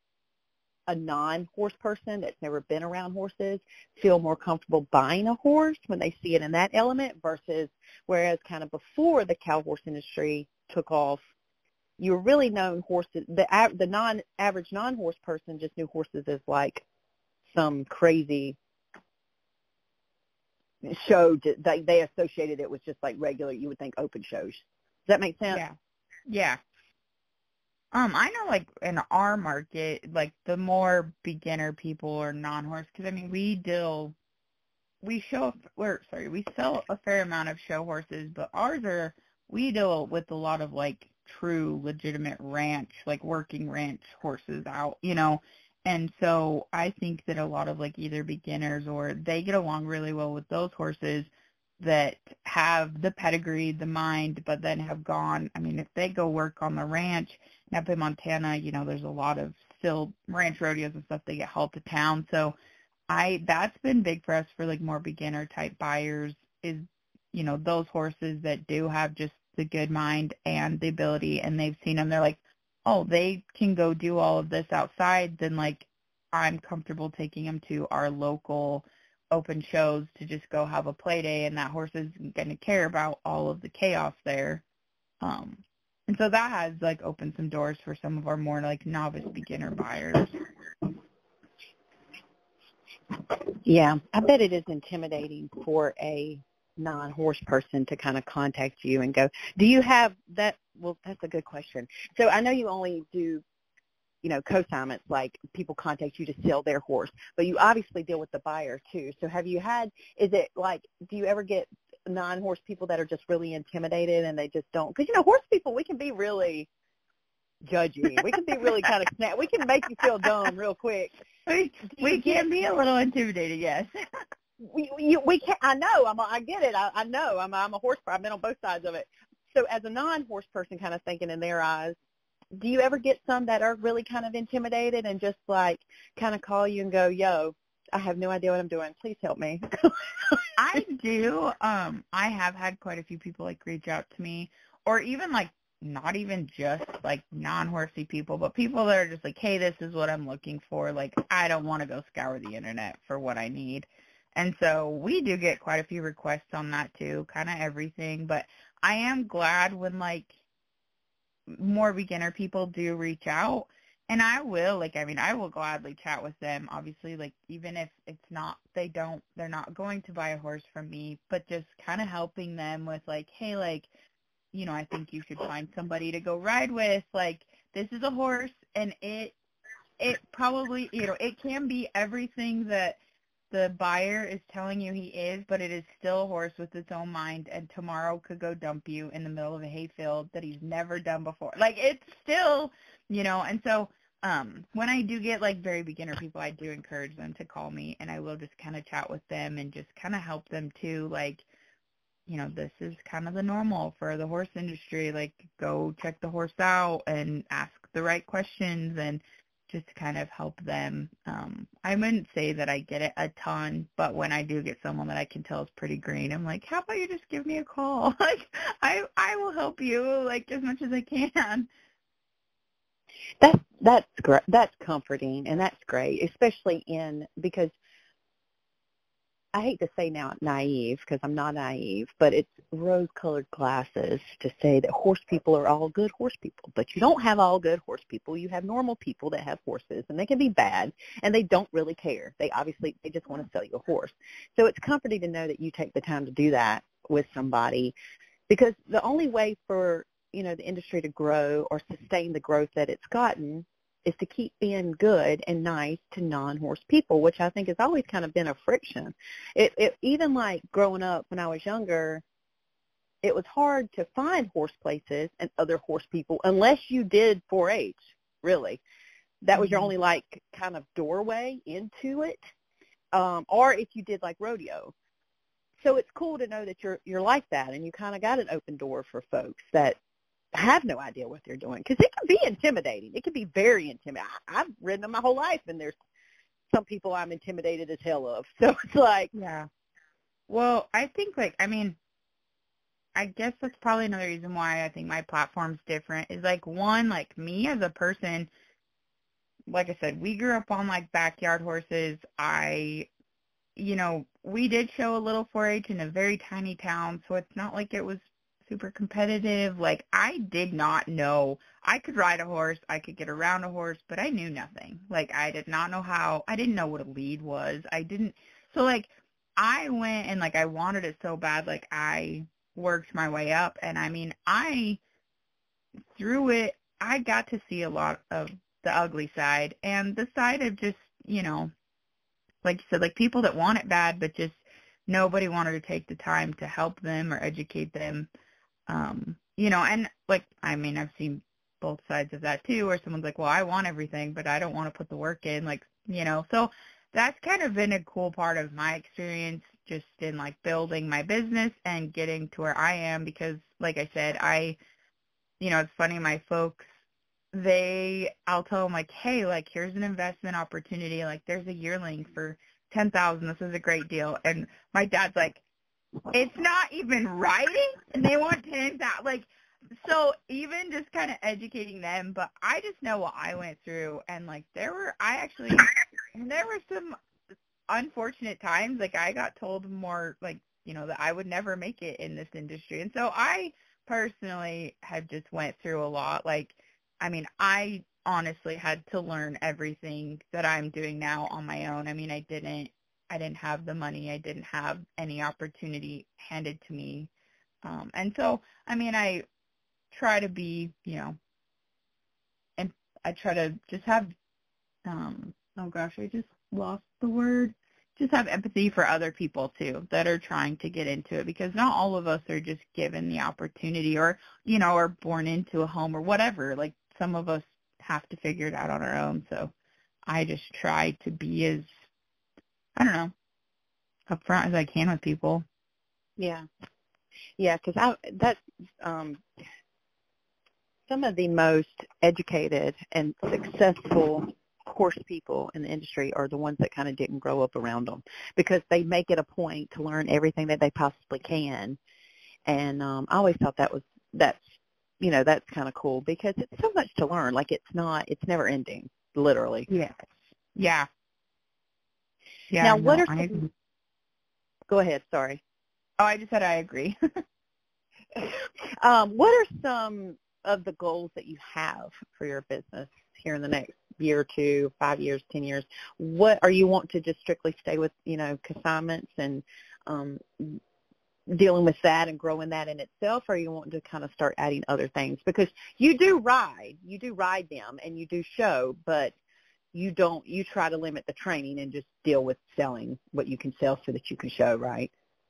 a non-horse person that's never been around horses feel more comfortable buying a horse when they see it in that element, versus whereas kind of before the cow horse industry took off, you were really known horses, the the non-average non-horse person just knew horses as like some crazy show. They, they associated it with just like regular, you would think, open shows. Does that make sense? Yeah. Yeah. Um, I know, like, in our market, like, the more beginner people or non-horse, because, I mean, we deal, we show, we're, sorry, we sell a fair amount of show horses, but ours are, we deal with a lot of, like, true, legitimate ranch, like, working ranch horses out, you know, and so I think that a lot of, like, either beginners or they get along really well with those horses that have the pedigree, the mind, but then have gone, I mean, if they go work on the ranch, and up in Montana, you know, there's a lot of still ranch rodeos and stuff, they get hauled to town. So I, that's been big for us for like more beginner type buyers is, you know, those horses that do have just the good mind and the ability, and they've seen them, they're like, oh, they can go do all of this outside, then like I'm comfortable taking them to our local open shows to just go have a play day, and that horse isn't going to care about all of the chaos there. Um, and so that has like opened some doors for some of our more like novice beginner buyers. Yeah, I bet it is intimidating for a non-horse person to kind of contact you and go, do you have that? Well, that's a good question. So I know you only do you know, consignments, like people contact you to sell their horse, but you obviously deal with the buyer too. So have you had, is it like, do you ever get non-horse people that are just really intimidated and they just don't, because, you know, horse people, we can be really judgy. We can be really kind of snap. We can make you feel dumb real quick. We, we can be a little intimidated, yes. we we, we can I know. I'm a, I get it. I, I know. I'm a, I'm a horse. I've been on both sides of it. So as a non-horse person, kind of thinking in their eyes, do you ever get some that are really kind of intimidated and just like kind of call you and go, "Yo, I have no idea what I'm doing. Please help me." I do. Um, I have had quite a few people like reach out to me, or even like not even just like non-horsey people, but people that are just like, hey, this is what I'm looking for. Like, I don't want to go scour the internet for what I need. And so we do get quite a few requests on that too, kind of everything. But I am glad when like more beginner people do reach out. And I will, like, I mean, I will gladly chat with them, obviously, like, even if it's not, they don't, they're not going to buy a horse from me, but just kind of helping them with, like, hey, like, you know, I think you should find somebody to go ride with. Like, this is a horse, and it, it probably, you know, it can be everything that the buyer is telling you he is, but it is still a horse with its own mind, and tomorrow could go dump you in the middle of a hayfield that he's never done before. Like, it's still, you know, and so um, when I do get, like, very beginner people, I do encourage them to call me, and I will just kind of chat with them and just kind of help them, too, like, you know, this is kind of the normal for the horse industry. Like, go check the horse out and ask the right questions and just kind of help them. Um, I wouldn't say that I get it a ton, but when I do get someone that I can tell is pretty green, I'm like, how about you just give me a call? Like, I I will help you, like, as much as I can. That's that's great. That's comforting, and that's great, especially in because I hate to say now naive because I'm not naive, but it's rose-colored glasses to say that horse people are all good horse people. But you don't have all good horse people. You have normal people that have horses, and they can be bad, and they don't really care. They obviously they just want to sell you a horse. So it's comforting to know that you take the time to do that with somebody, because the only way for you know the industry to grow or sustain the growth that it's gotten is to keep being good and nice to non-horse people, which I think has always kind of been a friction. It, it even like growing up when I was younger, it was hard to find horse places and other horse people unless you did four H, really. That was your only like kind of doorway into it, um, or if you did like rodeo. So it's cool to know that you're you're like that, and you kind of got an open door for folks that have no idea what they're doing, because it can be intimidating. It can be very intimidating. I've ridden them my whole life, and there's some people I'm intimidated as hell of. So it's like, yeah. Well, I think, like, I mean, I guess that's probably another reason why I think my platform's different is, like, one, like, me as a person, like I said, we grew up on, like, backyard horses. I, you know, we did show a little four H in a very tiny town, so it's not like it was super competitive. Like, I did not know. I could ride a horse. I could get around a horse, but I knew nothing. Like, I did not know how. I didn't know what a lead was. I didn't. So, like, I went and, like, I wanted it so bad. Like, I worked my way up. And, I mean, I, through it, I got to see a lot of the ugly side and the side of just, you know, like you said, like, people that want it bad, but just nobody wanted to take the time to help them or educate them. Um, you know, and, like, I mean, I've seen both sides of that, too, where someone's like, well, I want everything, but I don't want to put the work in, like, you know. So that's kind of been a cool part of my experience just in, like, building my business and getting to where I am because, like I said, I, you know, it's funny, my folks, they, I'll tell them, like, hey, like, here's an investment opportunity. Like, there's a yearling for ten thousand dollars. This is a great deal. And my dad's like, it's not even riding, and they want ten thousand. Like, so even just kind of educating them, but I just know what I went through, and, like, there were, I actually, there were some unfortunate times, like, I got told more, like, you know, that I would never make it in this industry, and so I personally had just went through a lot. Like, I mean, I honestly had to learn everything that I'm doing now on my own. I mean, I didn't, I didn't have the money. I didn't have any opportunity handed to me. Um, and so, I mean, I try to be, you know, and I try to just have, um, oh gosh, I just lost the word. Just have empathy for other people too that are trying to get into it, because not all of us are just given the opportunity or, you know, are born into a home or whatever. Like some of us have to figure it out on our own. So I just try to be as, I don't know, upfront as I can with people. Yeah. Yeah, because I that's um, some of the most educated and successful horse people in the industry are the ones that kind of didn't grow up around them, because they make it a point to learn everything that they possibly can. And um, I always thought that was that's you know that's kind of cool, because it's so much to learn. Like it's not it's never ending, literally. Yeah. Yeah. Yeah. Now, what no, are I some? Go ahead. Sorry. Oh, I just said I agree. um, what are some of the goals that you have for your business here in the next year or two, five years, ten years? What are you want to just strictly stay with, you know, consignments and um, dealing with that and growing that in itself, or you want to kind of start adding other things? Because you do ride, you do ride them and you do show, but you don't, you try to limit the training and just deal with selling what you can sell so that you can show, right?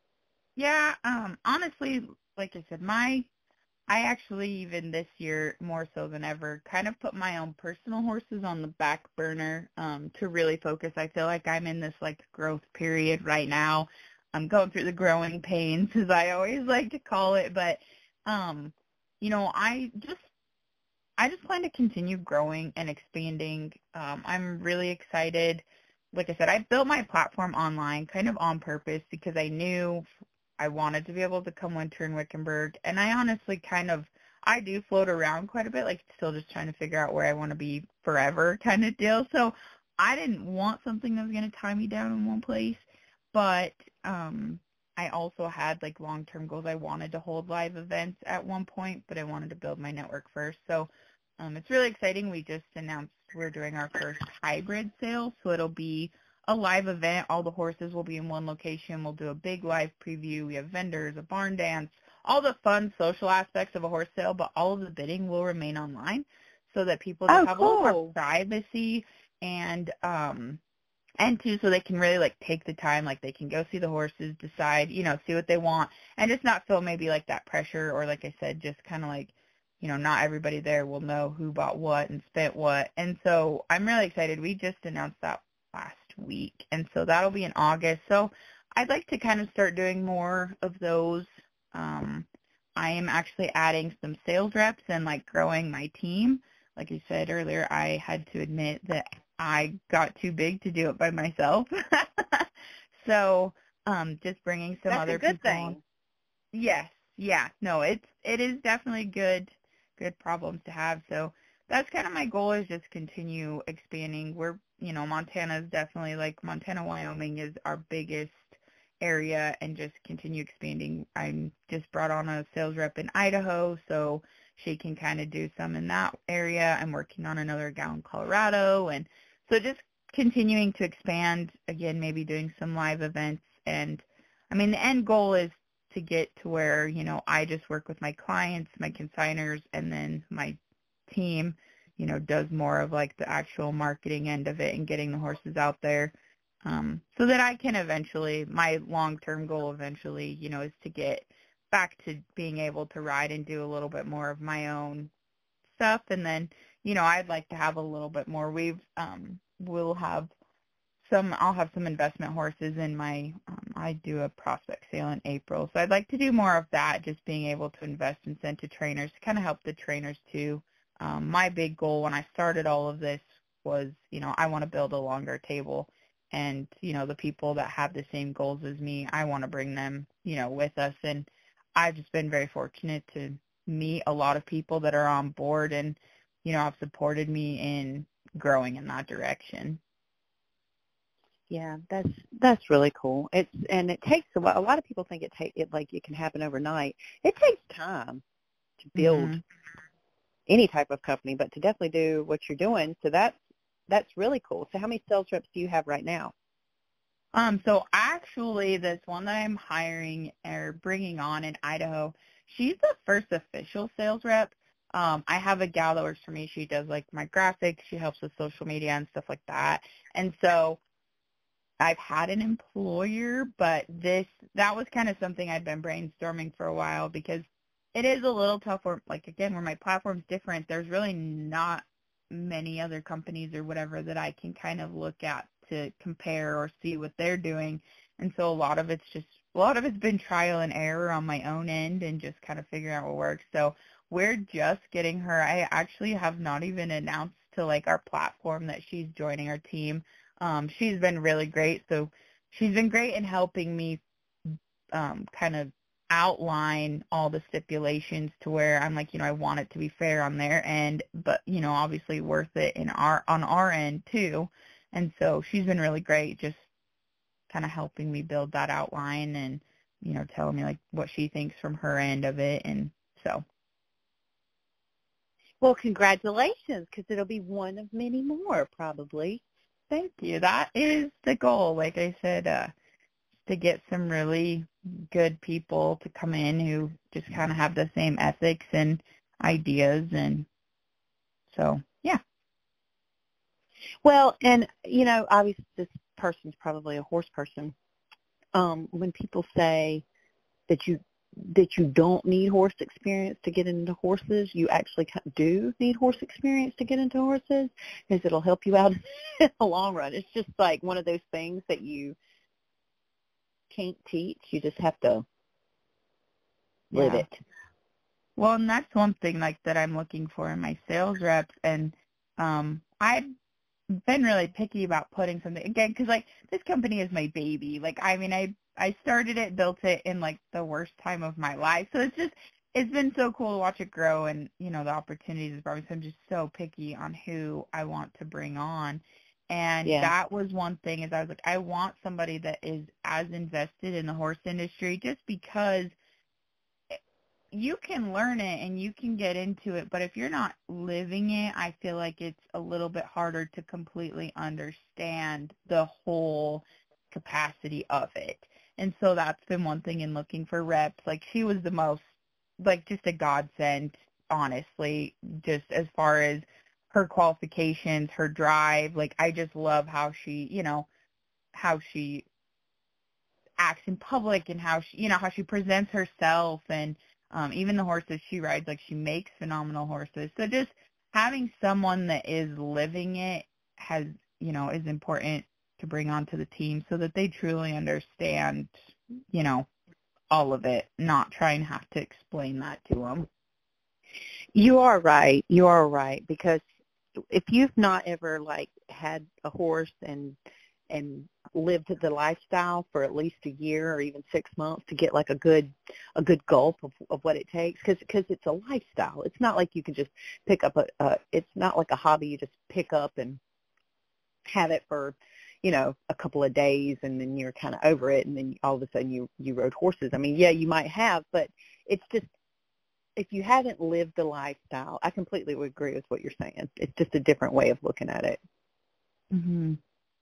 Yeah, um, honestly, like I said, my I actually even this year more so than ever kind of put my own personal horses on the back burner um, to really focus. I feel like I'm in this like growth period right now. I'm going through the growing pains, as I always like to call it. But um, you know, I just I just plan to continue growing and expanding. Um, I'm really excited. Like I said, I built my platform online kind of on purpose because I knew I wanted to be able to come winter in Wickenburg. And I honestly kind of, I do float around quite a bit, like still just trying to figure out where I want to be forever kind of deal. So I didn't want something that was going to tie me down in one place. But um, I also had like long-term goals. I wanted to hold live events at one point, but I wanted to build my network first. So um, it's really exciting. We just announced we're doing our first hybrid sale, so it'll be a live event. All the horses will be in one location. We'll do a big live preview. We have vendors, a barn dance, all the fun social aspects of a horse sale, but all of the bidding will remain online so that people just Oh, have cool. a little more privacy and um and two, so they can really like take the time, like they can go see the horses, decide, you know, see what they want, and just not feel maybe like that pressure, or like I said, just kind of like, you know, not everybody there will know who bought what and spent what. And so I'm really excited. We just announced that last week, and so that'll be in August. So I'd like to kind of start doing more of those. Um, I am actually adding some sales reps and like growing my team. Like I said earlier, I had to admit that I got too big to do it by myself. So um, just bringing some That's other a good people thing. on. Yes, yeah, no, it's it is definitely good, good problems to have. So that's kind of my goal, is just continue expanding. We're, you know, Montana is definitely like Montana, Wyoming is our biggest area, and just continue expanding. I'm just brought on a sales rep in Idaho, so she can kind of do some in that area. I'm working on another gal in Colorado, and so just continuing to expand, again, maybe doing some live events. And I mean, the end goal is to get to where, you know, I just work with my clients, my consigners, and then my team, you know, does more of like the actual marketing end of it and getting the horses out there. Um, so that I can eventually, my long-term goal eventually, you know, is to get back to being able to ride and do a little bit more of my own stuff. And then, you know, I'd like to have a little bit more. We've, um, we'll have some, I'll have some investment horses in my, um, I do a prospect sale in April. So I'd like to do more of that, just being able to invest and send to trainers to kind of help the trainers too. Um, my big goal when I started all of this was, you know, I want to build a longer table. And, you know, the people that have the same goals as me, I want to bring them, you know, with us. And I've just been very fortunate to meet a lot of people that are on board and, you know, have supported me in growing in that direction. Yeah, that's that's really cool. It's and it takes a while. A lot of people think it take it like it can happen overnight. It takes time to build Mm-hmm. any type of company, but to definitely do what you're doing. So that's that's really cool. So how many sales reps do you have right now? Um, so actually, this one that I'm hiring or bringing on in Idaho, she's the first official sales rep. Um, I have a gal that works for me. She does, like, my graphics. She helps with social media and stuff like that. And so I've had an employer, but this that was kind of something I'd been brainstorming for a while because it is a little tough where, like, again, where my platform's different, there's really not many other companies or whatever that I can kind of look at to compare or see what they're doing. And so a lot of it's just, a lot of it's been trial and error on my own end and just kind of figuring out what works. So we're just getting her. I actually have not even announced to, like, our platform that she's joining our team. Um, she's been really great. So she's been great in helping me um, kind of outline all the stipulations to where I'm like, you know, I want it to be fair on their end, but, you know, obviously worth it in our on our end too. And so she's been really great, just kind of helping me build that outline and, you know, telling me like what she thinks from her end of it. And so. Well, congratulations, because it'll be one of many more probably. Thank you. That is the goal. Like I said, uh, to get some really good people to come in who just kind of have the same ethics and ideas. And so, yeah. Well, and, you know, obviously this person's probably a horse person. Um, when people say that you that you don't need horse experience to get into horses, you actually do need horse experience to get into horses because it'll help you out in the long run. It's just like one of those things that you can't teach. You just have to live Yeah. it. Well, and that's one thing like that I'm looking for in my sales reps. And um, I've been really picky about putting something, again, because like this company is my baby. Like, I mean, I I started it, built it in like the worst time of my life. So it's just, it's been so cool to watch it grow and, you know, the opportunities it's brought me. So I'm just so picky on who I want to bring on. And Yeah. that was one thing is I was like, I want somebody that is as invested in the horse industry just because you can learn it and you can get into it, but if you're not living it, I feel like it's a little bit harder to completely understand the whole capacity of it. And so that's been one thing in looking for reps. Like she was the most, like just a godsend, honestly, just as far as her qualifications, her drive. Like I just love how she, you know, how she acts in public and how she, you know, how she presents herself and Um, even the horses she rides, like she makes phenomenal horses. So just having someone that is living it has, you know, is important to bring onto the team so that they truly understand, you know, all of it, not try and have to explain that to them. You are right. You are right, because if you've not ever like had a horse and and lived the lifestyle for at least a year or even six months to get like a good a good gulp of, of what it takes, because because it's a lifestyle. It's not like you can just pick up a uh, it's not like a hobby you just pick up and have it for, you know, a couple of days and then you're kind of over it and then all of a sudden you you rode horses. I mean, yeah, you might have, but it's just, if you haven't lived the lifestyle, I completely would agree with what you're saying. It's just a different way of looking at it. Mhm.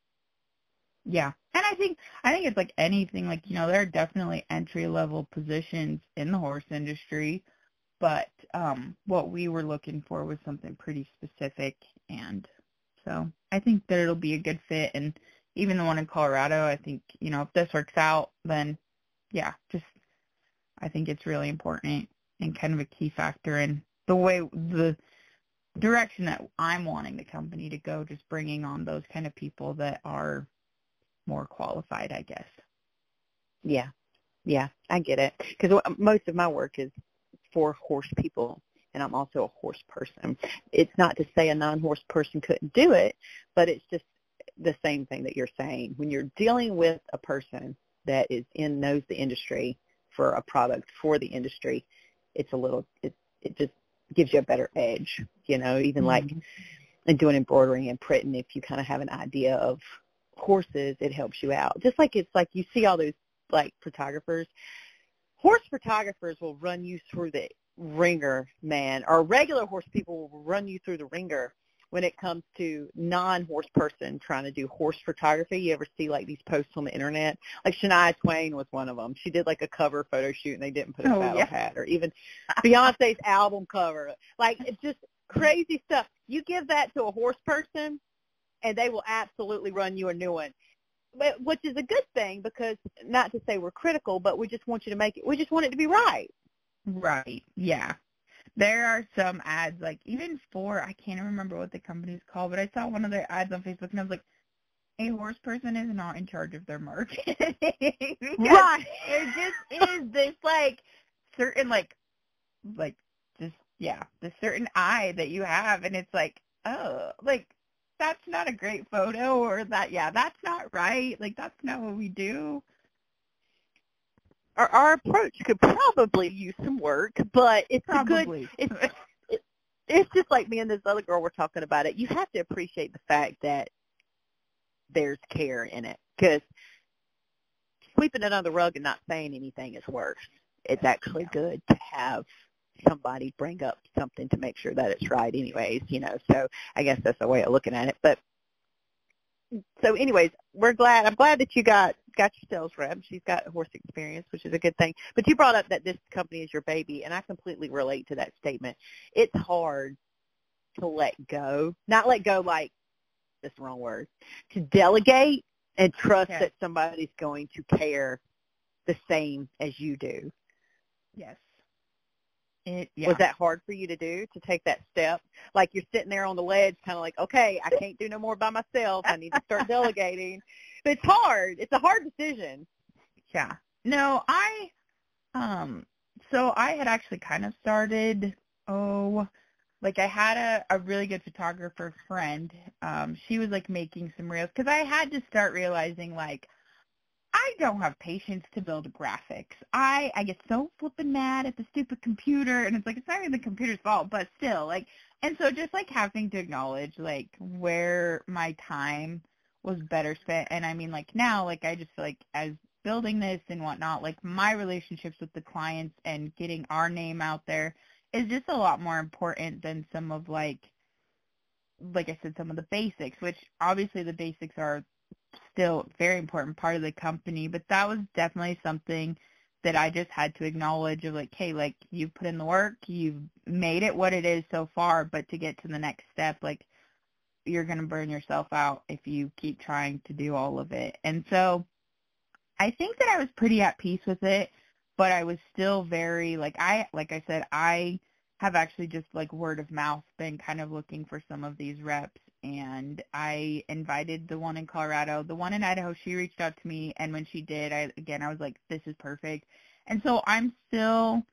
Yeah. And I think I think it's like anything, like, you know, there are definitely entry level positions in the horse industry, but um what we were looking for was something pretty specific, and so I think that it'll be a good fit. And even the one in Colorado, I think, you know, if this works out, then yeah, just I think it's really important and kind of a key factor in the way the direction that I'm wanting the company to go, just bringing on those kind of people that are more qualified, I guess. Yeah, yeah, I get it. Because most of my work is for horse people, and I'm also a horse person. It's not to say a non-horse person couldn't do it, but it's just the same thing that you're saying. When you're dealing with a person that is in knows the industry for a product for the industry, it's a little, it, it just gives you a better edge, you know, even mm-hmm. like and doing embroidery and printing, if you kind of have an idea of horses, it helps you out. Just like it's like you see all those like photographers, horse photographers will run you through the ringer, man, or regular horse people will run you through the ringer when it comes to non-horse person trying to do horse photography. You ever see like these posts on the internet? Like Shania Twain was one of them. She did like a cover photo shoot and they didn't put a Oh, saddle yeah. hat, or even Beyonce's album cover. Like, it's just crazy stuff. You give that to a horse person and they will absolutely run you a new one. But, which is a good thing, because not to say we're critical, but we just want you to make it, we just want it to be right. Right. Yeah. There are some ads, like even for, I can't remember what the company's called, but I saw one of their ads on Facebook and I was like, a horse person is not in charge of their marketing. Right. There just is this like certain like, like just, yeah, this certain eye that you have, and it's like, oh, like, that's not a great photo, or that, yeah, that's not right. Like, that's not what we do. Our, our approach could probably use some work, but it's Probably. a good, it's, it, it's just like me and this other girl were talking about it. You have to appreciate the fact that there's care in it, because sweeping it under the rug and not saying anything is worse. It's actually good to have somebody bring up something to make sure that it's right anyways, you know. So I guess that's the way of looking at it. But so anyways, we're glad, I'm glad that you got, got your sales rep. She's got horse experience, which is a good thing. But you brought up that this company is your baby, and I completely relate to that statement. It's hard to let go, not let go like, that's the wrong word, to delegate and trust Okay. that somebody's going to care the same as you do. Yes. It, yeah. Was that hard for you to do, to take that step? Like, you're sitting there on the ledge kind of like, okay, I can't do no more by myself. I need to start delegating. But it's hard. It's a hard decision. Yeah. No, I, um, so I had actually kind of started, oh, like I had a, a really good photographer friend. Um, she was like making some reels, because I had to start realizing like, I don't have patience to build graphics. I, I get so flippin' mad at the stupid computer, and it's like, it's not even the computer's fault, but still, like, and so just like having to acknowledge like where my time was better spent. And I mean, like now, like I just feel like as building this and whatnot, like my relationships with the clients and getting our name out there is just a lot more important than some of like, like I said, some of the basics, which obviously the basics are still a very important part of the company, but that was definitely something that I just had to acknowledge of like, hey, like you've put in the work, you've made it what it is so far, but to get to the next step, like you're going to burn yourself out if you keep trying to do all of it. And so I think that I was pretty at peace with it, but I was still very like, I, like I said, I have actually just like word of mouth been kind of looking for some of these reps, and I invited the one in Colorado, the one in Idaho. She reached out to me, and when she did, I again I was like, this is perfect. And so I'm still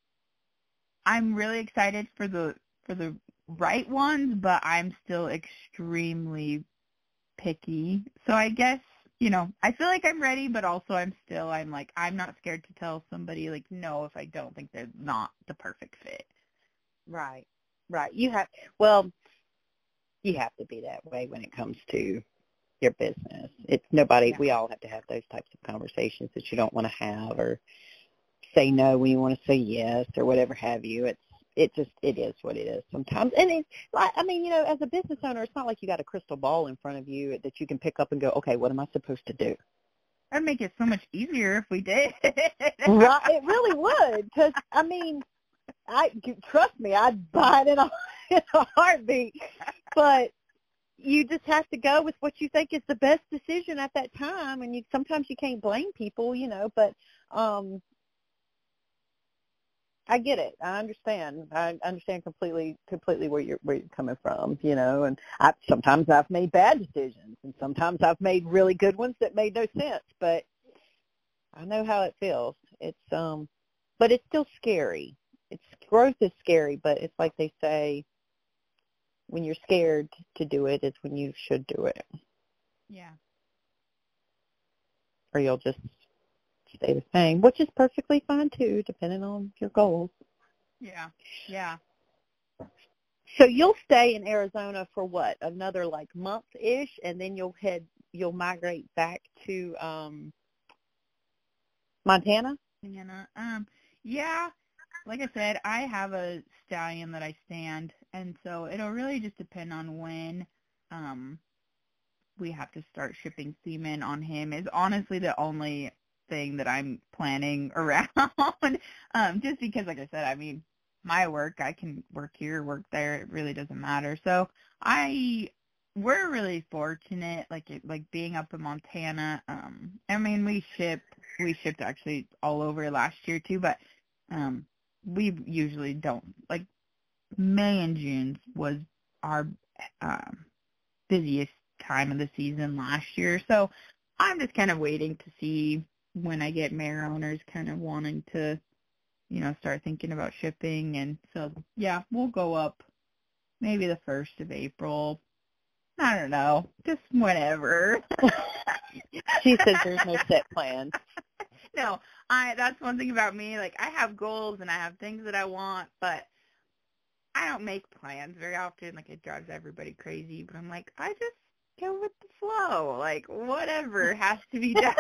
I'm really excited for the for the right ones, but I'm still extremely picky. So I guess, you know, I feel like I'm ready, but also I'm still I'm like I'm not scared to tell somebody like no if I don't think they're not the perfect fit. Right, right. You have, well, you have to be that way when it comes to your business. It's nobody, Yeah. we all have to have those types of conversations that you don't want to have, or say no when you want to say yes, or whatever have you. It's, it just, it is what it is sometimes. And it's like, I mean, you know, as a business owner, it's not like you got a crystal ball in front of you that you can pick up and go, okay, what am I supposed to do? That'd make it so much easier if we did. Right, it really would, because, I mean, I trust me, I'd buy it in a, in a heartbeat. But you just have to go with what you think is the best decision at that time, and you sometimes you can't blame people, you know. But um, I get it. I understand. I understand completely, completely where you're where you're coming from, you know. And I sometimes I've made bad decisions, and sometimes I've made really good ones that made no sense. But I know how it feels. It's um, but it's still scary. It's growth is scary, but it's like they say, when you're scared to do it is when you should do it. Yeah. Or you'll just stay the same, which is perfectly fine too, depending on your goals. Yeah. Yeah. So you'll stay in Arizona for what, another like month-ish, and then you'll head, you'll migrate back to um, Montana? Montana. Um, yeah. Like I said, I have a stallion that I stand and so it'll really just depend on when um, we have to start shipping semen on him is honestly the only thing that I'm planning around, um, just because, like I said, I mean, my work, I can work here, work there, it really doesn't matter. So I, we're really fortunate, like it, like being up in Montana. Um, I mean, we ship, we shipped actually all over last year too, but um, we usually don't. Like May and June was our um, busiest time of the season last year. So I'm just kind of waiting to see when I get mare owners kind of wanting to, you know, start thinking about shipping. And so, yeah, we'll go up maybe the first of April. I don't know, just whenever. She says there's no set plan. No, I. That's one thing about me. Like, I have goals and I have things that I want, but I don't make plans very often. Like, it drives everybody crazy. But I'm like, I just go with the flow. Like, whatever has to be done.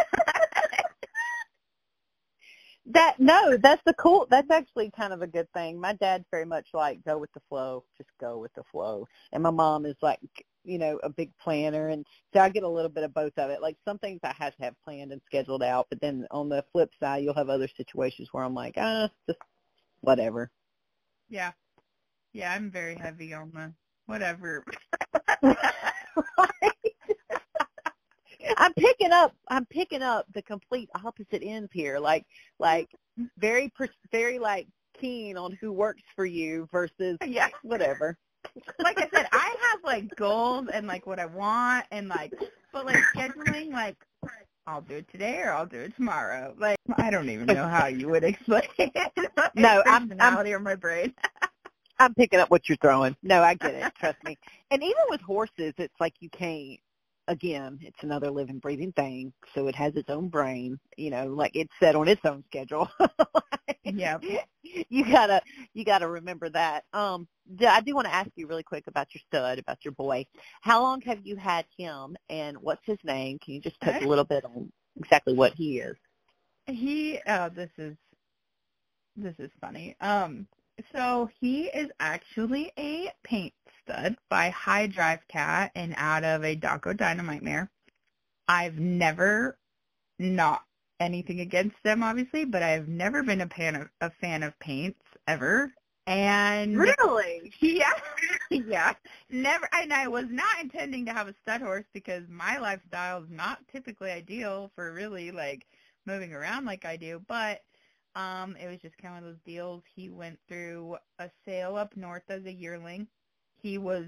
That no, that's the cool. That's actually kind of a good thing. My dad's very much like go with the flow, just go with the flow. And my mom is like, you know, a big planner, and so I get a little bit of both of it. Like some things I have to have planned and scheduled out, but then on the flip side, you'll have other situations where I'm like, ah, just whatever. Yeah, yeah, I'm very heavy on the whatever. I'm picking up. I'm picking up the complete opposite ends here. Like, like very, per- very like keen on who works for you versus yeah, whatever. Like I said, I have like goals and like what I want and like, but like scheduling, like I'll do it today or I'll do it tomorrow. Like I don't even know how you would explain it. No, I'm personality or my brain. I'm picking up what you're throwing. No, I get it. Trust me. And even with horses, it's like you can't. Again, it's another living, breathing thing, so it has its own brain. You know, like it's set on its own schedule. Yeah, you gotta you gotta remember that. Um, I do want to ask you really quick about your stud, about your boy. How long have you had him, and what's his name? Can you just touch a little bit on exactly what he is? He, oh, this is this is funny. Um, so he is actually a paint stud by High Drive Cat and out of a Daco Dynamite mare. I've never, not anything against them obviously, but I've never been a fan of a fan of paints ever. And really, yeah, yeah, never. And I was not intending to have a stud horse because my lifestyle is not typically ideal for really like moving around like I do, but. Um, it was just kind of one of those deals. He went through a sale up north as a yearling. He was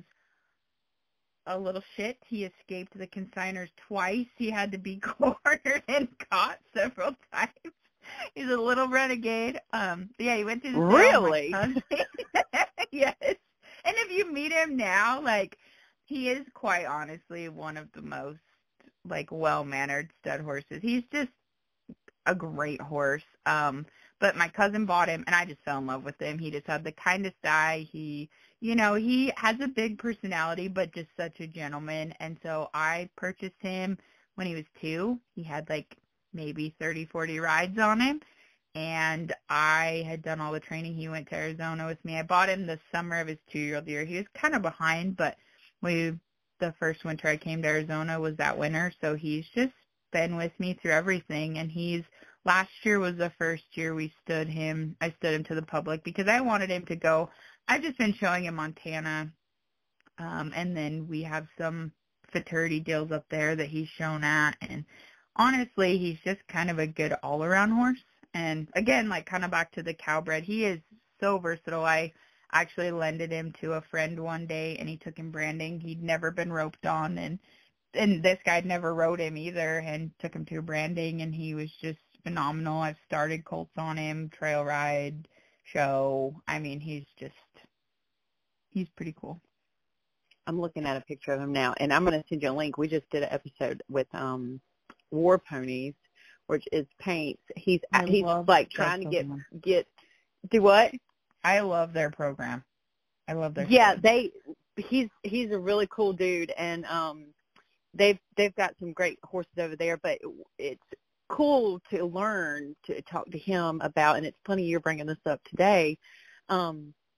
a little shit. He escaped the consigners twice. He had to be cornered and caught several times. He's a little renegade. Um, yeah, he went through the sale. Really? Yes. And if you meet him now, like, he is quite honestly one of the most, like, well-mannered stud horses. He's just a great horse. Um, but my cousin bought him, and I just fell in love with him. He just had the kindest eye. He, you know, he has a big personality, but just such a gentleman. And so I purchased him when he was two. He had, like, maybe thirty, forty rides on him. And I had done all the training. He went to Arizona with me. I bought him the summer of his two-year-old year. He was kind of behind, but we the first winter I came to Arizona was that winter. So he's just been with me through everything, and he's last year was the first year we stood him I stood him to the public because I wanted him to go. I've just been showing in Montana, um and then we have some fraternity deals up there that he's shown at, and honestly he's just kind of a good all around horse. And again, like kind of back to the cowbred, he is so versatile. I actually lended him to a friend one day and he took him branding. He'd never been roped on, and and this guy never rode him either, and took him to branding, and he was just phenomenal. I've started colts on him, trail ride, show. I mean, he's just, he's pretty cool. I'm looking at a picture of him now, and I'm going to send you a link. We just did an episode with um, War Ponies, which is paints. He's I he's like trying to get get do what? I love their program. I love their. Yeah, program. they. He's he's a really cool dude, and um. They've they've got some great horses over there, but it's cool to learn to talk to him about, and it's funny you're bringing this up today. Um,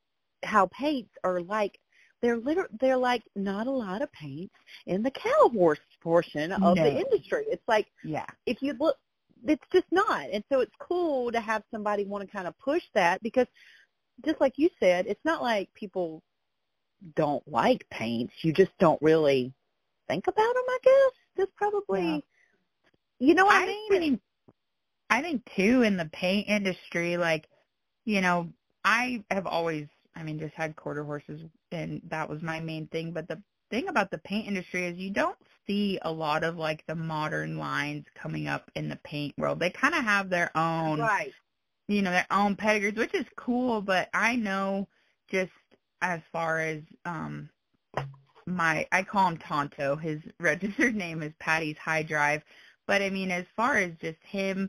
how paints are like, they're liter- they're like not a lot of paints in the cow horse portion of No. the industry. It's like, Yeah. if you look, it's just not. And so it's cool to have somebody want to kind of push that, because just like you said, it's not like people don't like paints. You just don't really think about them, I guess. That's probably, Yeah. you know what I, I mean? think, I think, too, in the paint industry, like, you know, I have always, I mean, just had quarter horses, and that was my main thing. But the thing about the paint industry is you don't see a lot of, like, the modern lines coming up in the paint world. They kind of have their own, Right. you know, their own pedigrees, which is cool. But I know just as far as um my, I call him Tonto. His registered name is Patty's High Drive. But, I mean, as far as just him,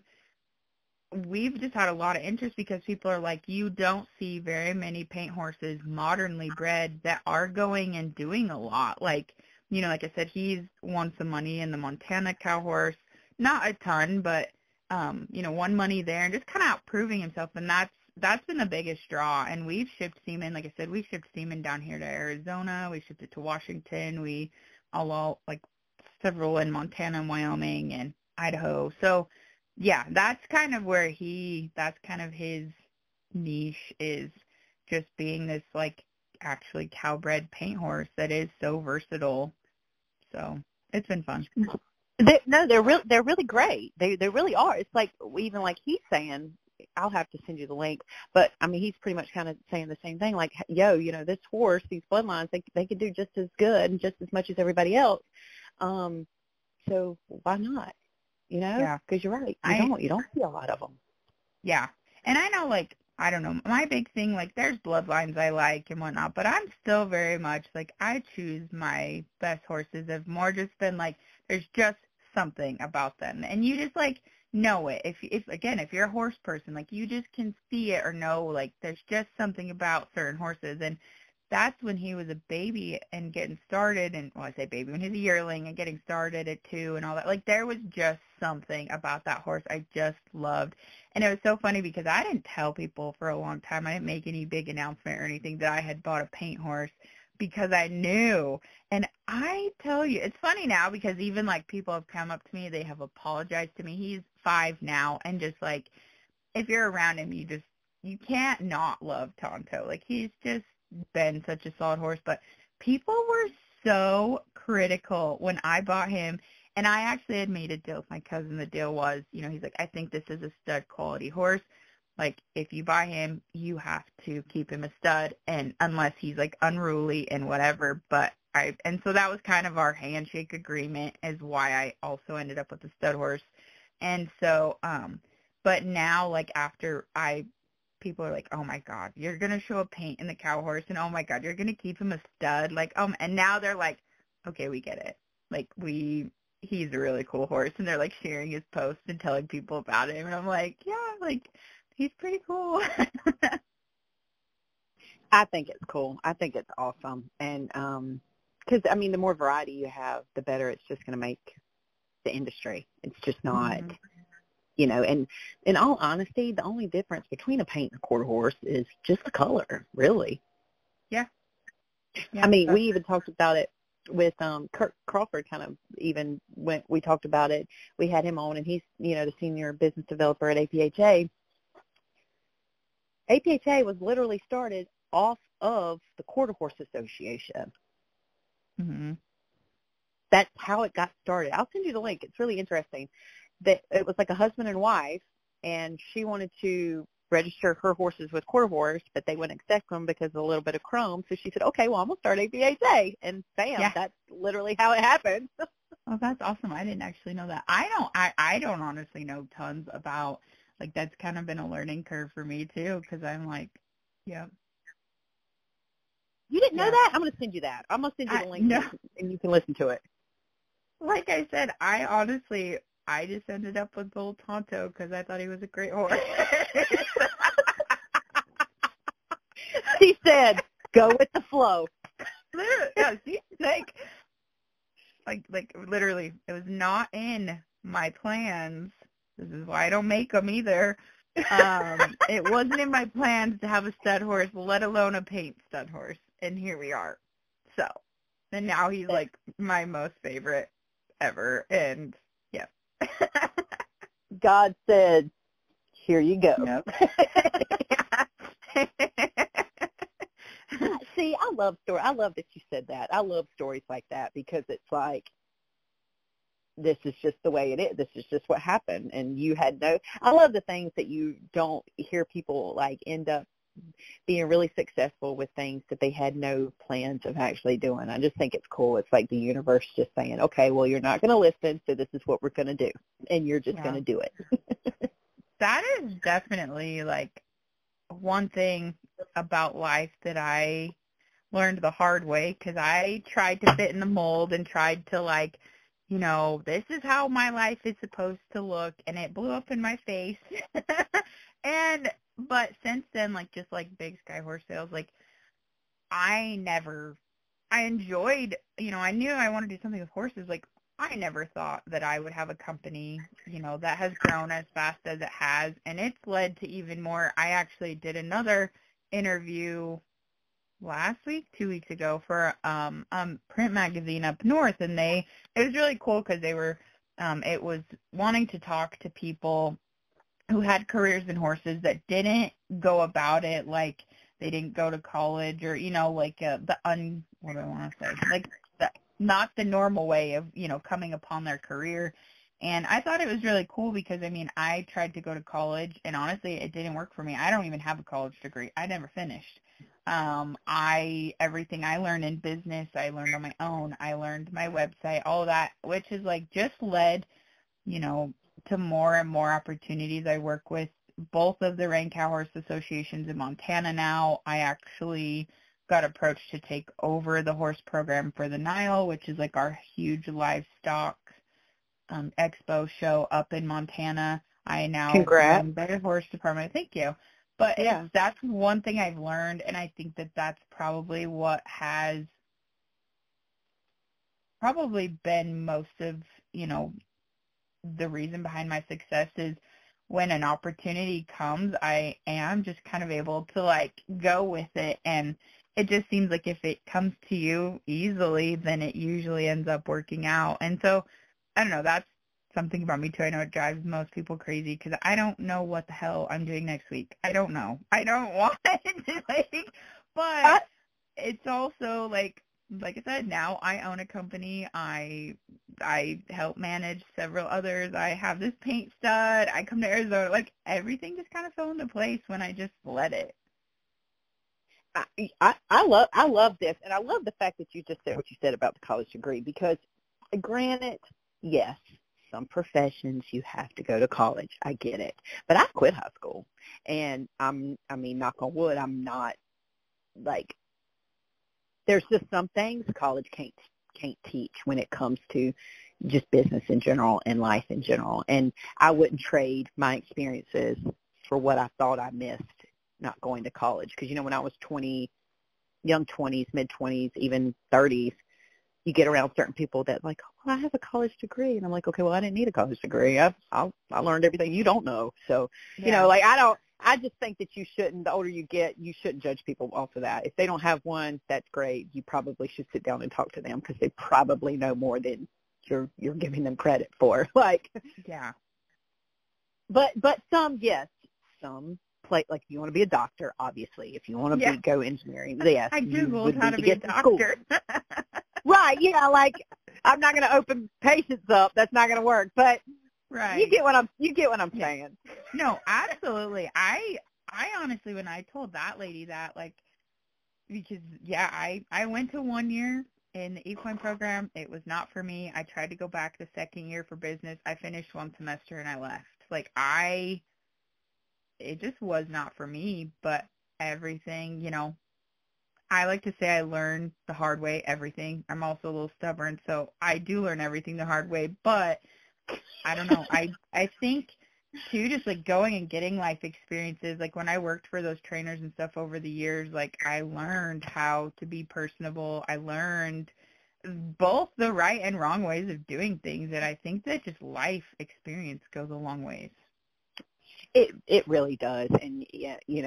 we've just had a lot of interest because people are like, you don't see very many paint horses modernly bred that are going and doing a lot. Like, you know, like I said, he's won some money in the Montana cow horse. Not a ton, but, um, you know, won money there and just kind of out proving himself. And that's that's been the biggest draw. And we've shipped semen. Like I said, we've shipped semen down here to Arizona. We shipped it to Washington. We all, all like several in Montana and Wyoming and Idaho. So, yeah, that's kind of where he, that's kind of his niche, is just being this, like, actually cow-bred paint horse that is so versatile. So it's been fun. They, no, they're real. They're really great. They they really are. It's like, even like he's saying, I'll have to send you the link. But I mean, he's pretty much kind of saying the same thing. Like, yo, you know, this horse, these bloodlines, they they could do just as good and just as much as everybody else. Um, so why not? You know, Yeah. because you're right. You I- don't you don't see a lot of them. Yeah. And I know, like, I don't know, my big thing, like, there's bloodlines I like and whatnot, but I'm still very much, like, I choose my best horses have more just been, like, there's just something about them. And you just, like, know it. If, if again, if you're a horse person, like, you just can see it or know, like, there's just something about certain horses. And that's when he was a baby and getting started, and, well, I say baby, when he was a yearling and getting started at two and all that. Like, there was just something about that horse I just loved. And it was so funny because I didn't tell people for a long time. I didn't make any big announcement or anything that I had bought a paint horse because I knew. And I tell you, it's funny now because even, like, people have come up to me. They have apologized to me. He's five now, and just, like, if you're around him, you just, you can't not love Tonto. Like, he's just been such a solid horse. But people were so critical when I bought him. And I actually had made a deal with my cousin. The deal was, you know, he's like, I think this is a stud quality horse. Like, if you buy him, you have to keep him a stud, and unless he's, like, unruly and whatever. But I, and so that was kind of our handshake agreement, is why I also ended up with a stud horse. And so, um, but now, like, after I, people are like, oh my God, you're going to show a paint in the cow horse, and oh my God, you're going to keep him a stud. Like, um, and now they're like, okay, we get it. Like, we, he's a really cool horse, and they're, like, sharing his posts and telling people about him, and I'm like, yeah, like, he's pretty cool. I think it's cool. I think it's awesome. And um 'cause I mean, the more variety you have, the better it's just going to make the industry. It's just not, Mhm. you know, and in all honesty, the only difference between a paint and a quarter horse is just the color, really. Yeah. Yeah, I mean, that's- we even talked about it with um Kurt Crawford. Kind of even when we talked about it, we had him on, and he's, you know, the senior business developer at A P H A. A P H A was literally started off of the Quarter Horse Association. Mhm. That's how it got started. I'll send you the link. It's really interesting. That it was like a husband and wife, and she wanted to register her horses with Quarter Horse, but they wouldn't accept them because of a little bit of chrome. So she said, okay, well, I'm going to start A P H A. And bam, Yeah. that's literally how it happened. Oh, that's awesome. I didn't actually know that. I don't, I, I don't honestly know tons about, like, that's kind of been a learning curve for me too, because I'm like, yeah. You didn't know Yeah. that? I'm going to send you that. I'm going to send you I- the link, no. and you can listen to it. Like I said, I honestly, I just ended up with Bull Tonto because I thought he was a great horse. She said, go with the flow. Literally, yeah, she's like, like, like, literally, it was not in my plans. This is why I don't make them either. Um, it wasn't in my plans to have a stud horse, let alone a paint stud horse, and here we are. So, and now he's like my most favorite ever, and yeah. God said, here you go. Yep. See, I love story. I love that you said that. I love stories like that because it's like, this is just the way it is. This is just what happened. And you had no, I love the things that you don't hear people like end up being really successful with things that they had no plans of actually doing. I just think it's cool. It's like the universe just saying, okay, well, you're not going to listen, so this is what we're going to do. And you're just Yeah. going to do it. That is definitely like one thing about life that I learned the hard way, because I tried to fit in the mold and tried to like, you know, this is how my life is supposed to look, and it blew up in my face. And but since then, like just like Big Sky Horse Sales, like I never, I enjoyed, you know, I knew I wanted to do something with horses. Like I never thought that I would have a company, you know, that has grown as fast as it has, and it's led to even more. I actually did another interview last week, two weeks ago, for um um print magazine up north, and they it was really cool because they were um it was wanting to talk to people who had careers in horses that didn't go about it like they didn't go to college, or you know like uh, the un what do I want to say like the, not the normal way of you know coming upon their career. And I thought it was really cool because I mean I tried to go to college, and honestly it didn't work for me. I don't even have a college degree. I never finished. Um, I everything I learned in business, I learned on my own. I learned my website, all of that, which has like just led, you know, to more and more opportunities. I work with both of the Rain Cow Horse Associations in Montana now. I actually got approached to take over the horse program for the Nile, which is like our huge livestock um, expo show up in Montana. I now Congrats. run their horse department. Thank you. But Yeah. it's, that's one thing I've learned, and I think that that's probably what has probably been most of, you know, the reason behind my success is when an opportunity comes, I am just kind of able to, like, go with it. And it just seems like if it comes to you easily, then it usually ends up working out. And so, I don't know, that's something about me too. I know it drives most people crazy because I don't know what the hell I'm doing next week. I don't know. I don't want to, like, but it's also like, like I said, now I own a company. I I help manage several others. I have this paint stud. I come to Arizona. Like everything just kind of fell into place when I just let it. I, I I love I love this, and I love the fact that you just said what you said about the college degree, because granted, yes, some professions you have to go to college. I get it. But I quit high school, and I'm, I mean, knock on wood, I'm not, like, there's just some things college can't can't teach when it comes to just business in general and life in general. And I wouldn't trade my experiences for what I thought I missed not going to college. Because, you know, when I was twenty, young twenties, mid-twenties, even thirties, you get around certain people that like, oh, I have a college degree. And I'm like, okay, well, I didn't need a college degree. I I, I learned everything you don't know. So, Yeah. you know, like I don't, I just think that you shouldn't, the older you get, you shouldn't judge people off of that. If they don't have one, that's great. You probably should sit down and talk to them because they probably know more than you're you're giving them credit for. Like, Yeah. but but some, yes, some play, like if you want to be a doctor, obviously. If you want to Yeah. be go engineering, yes. I you Googled would how need to be a get to school. doctor. Right, yeah, like I'm not going to open patients up. That's not going to work. But Right. you get what I'm you get what I'm Yeah. saying. No, absolutely. I I honestly, when I told that lady that, like, because yeah, I I went to one year in the equine program. It was not for me. I tried to go back the second year for business. I finished one semester and I left. Like I, it just was not for me. But everything, you know, I like to say I learned the hard way. Everything. I'm also a little stubborn, so I do learn everything the hard way. But I don't know. I I think too, just like going and getting life experiences. Like when I worked for those trainers and stuff over the years, like I learned how to be personable. I learned both the right and wrong ways of doing things, and I think that just life experience goes a long ways. It it really does, and yeah, you know.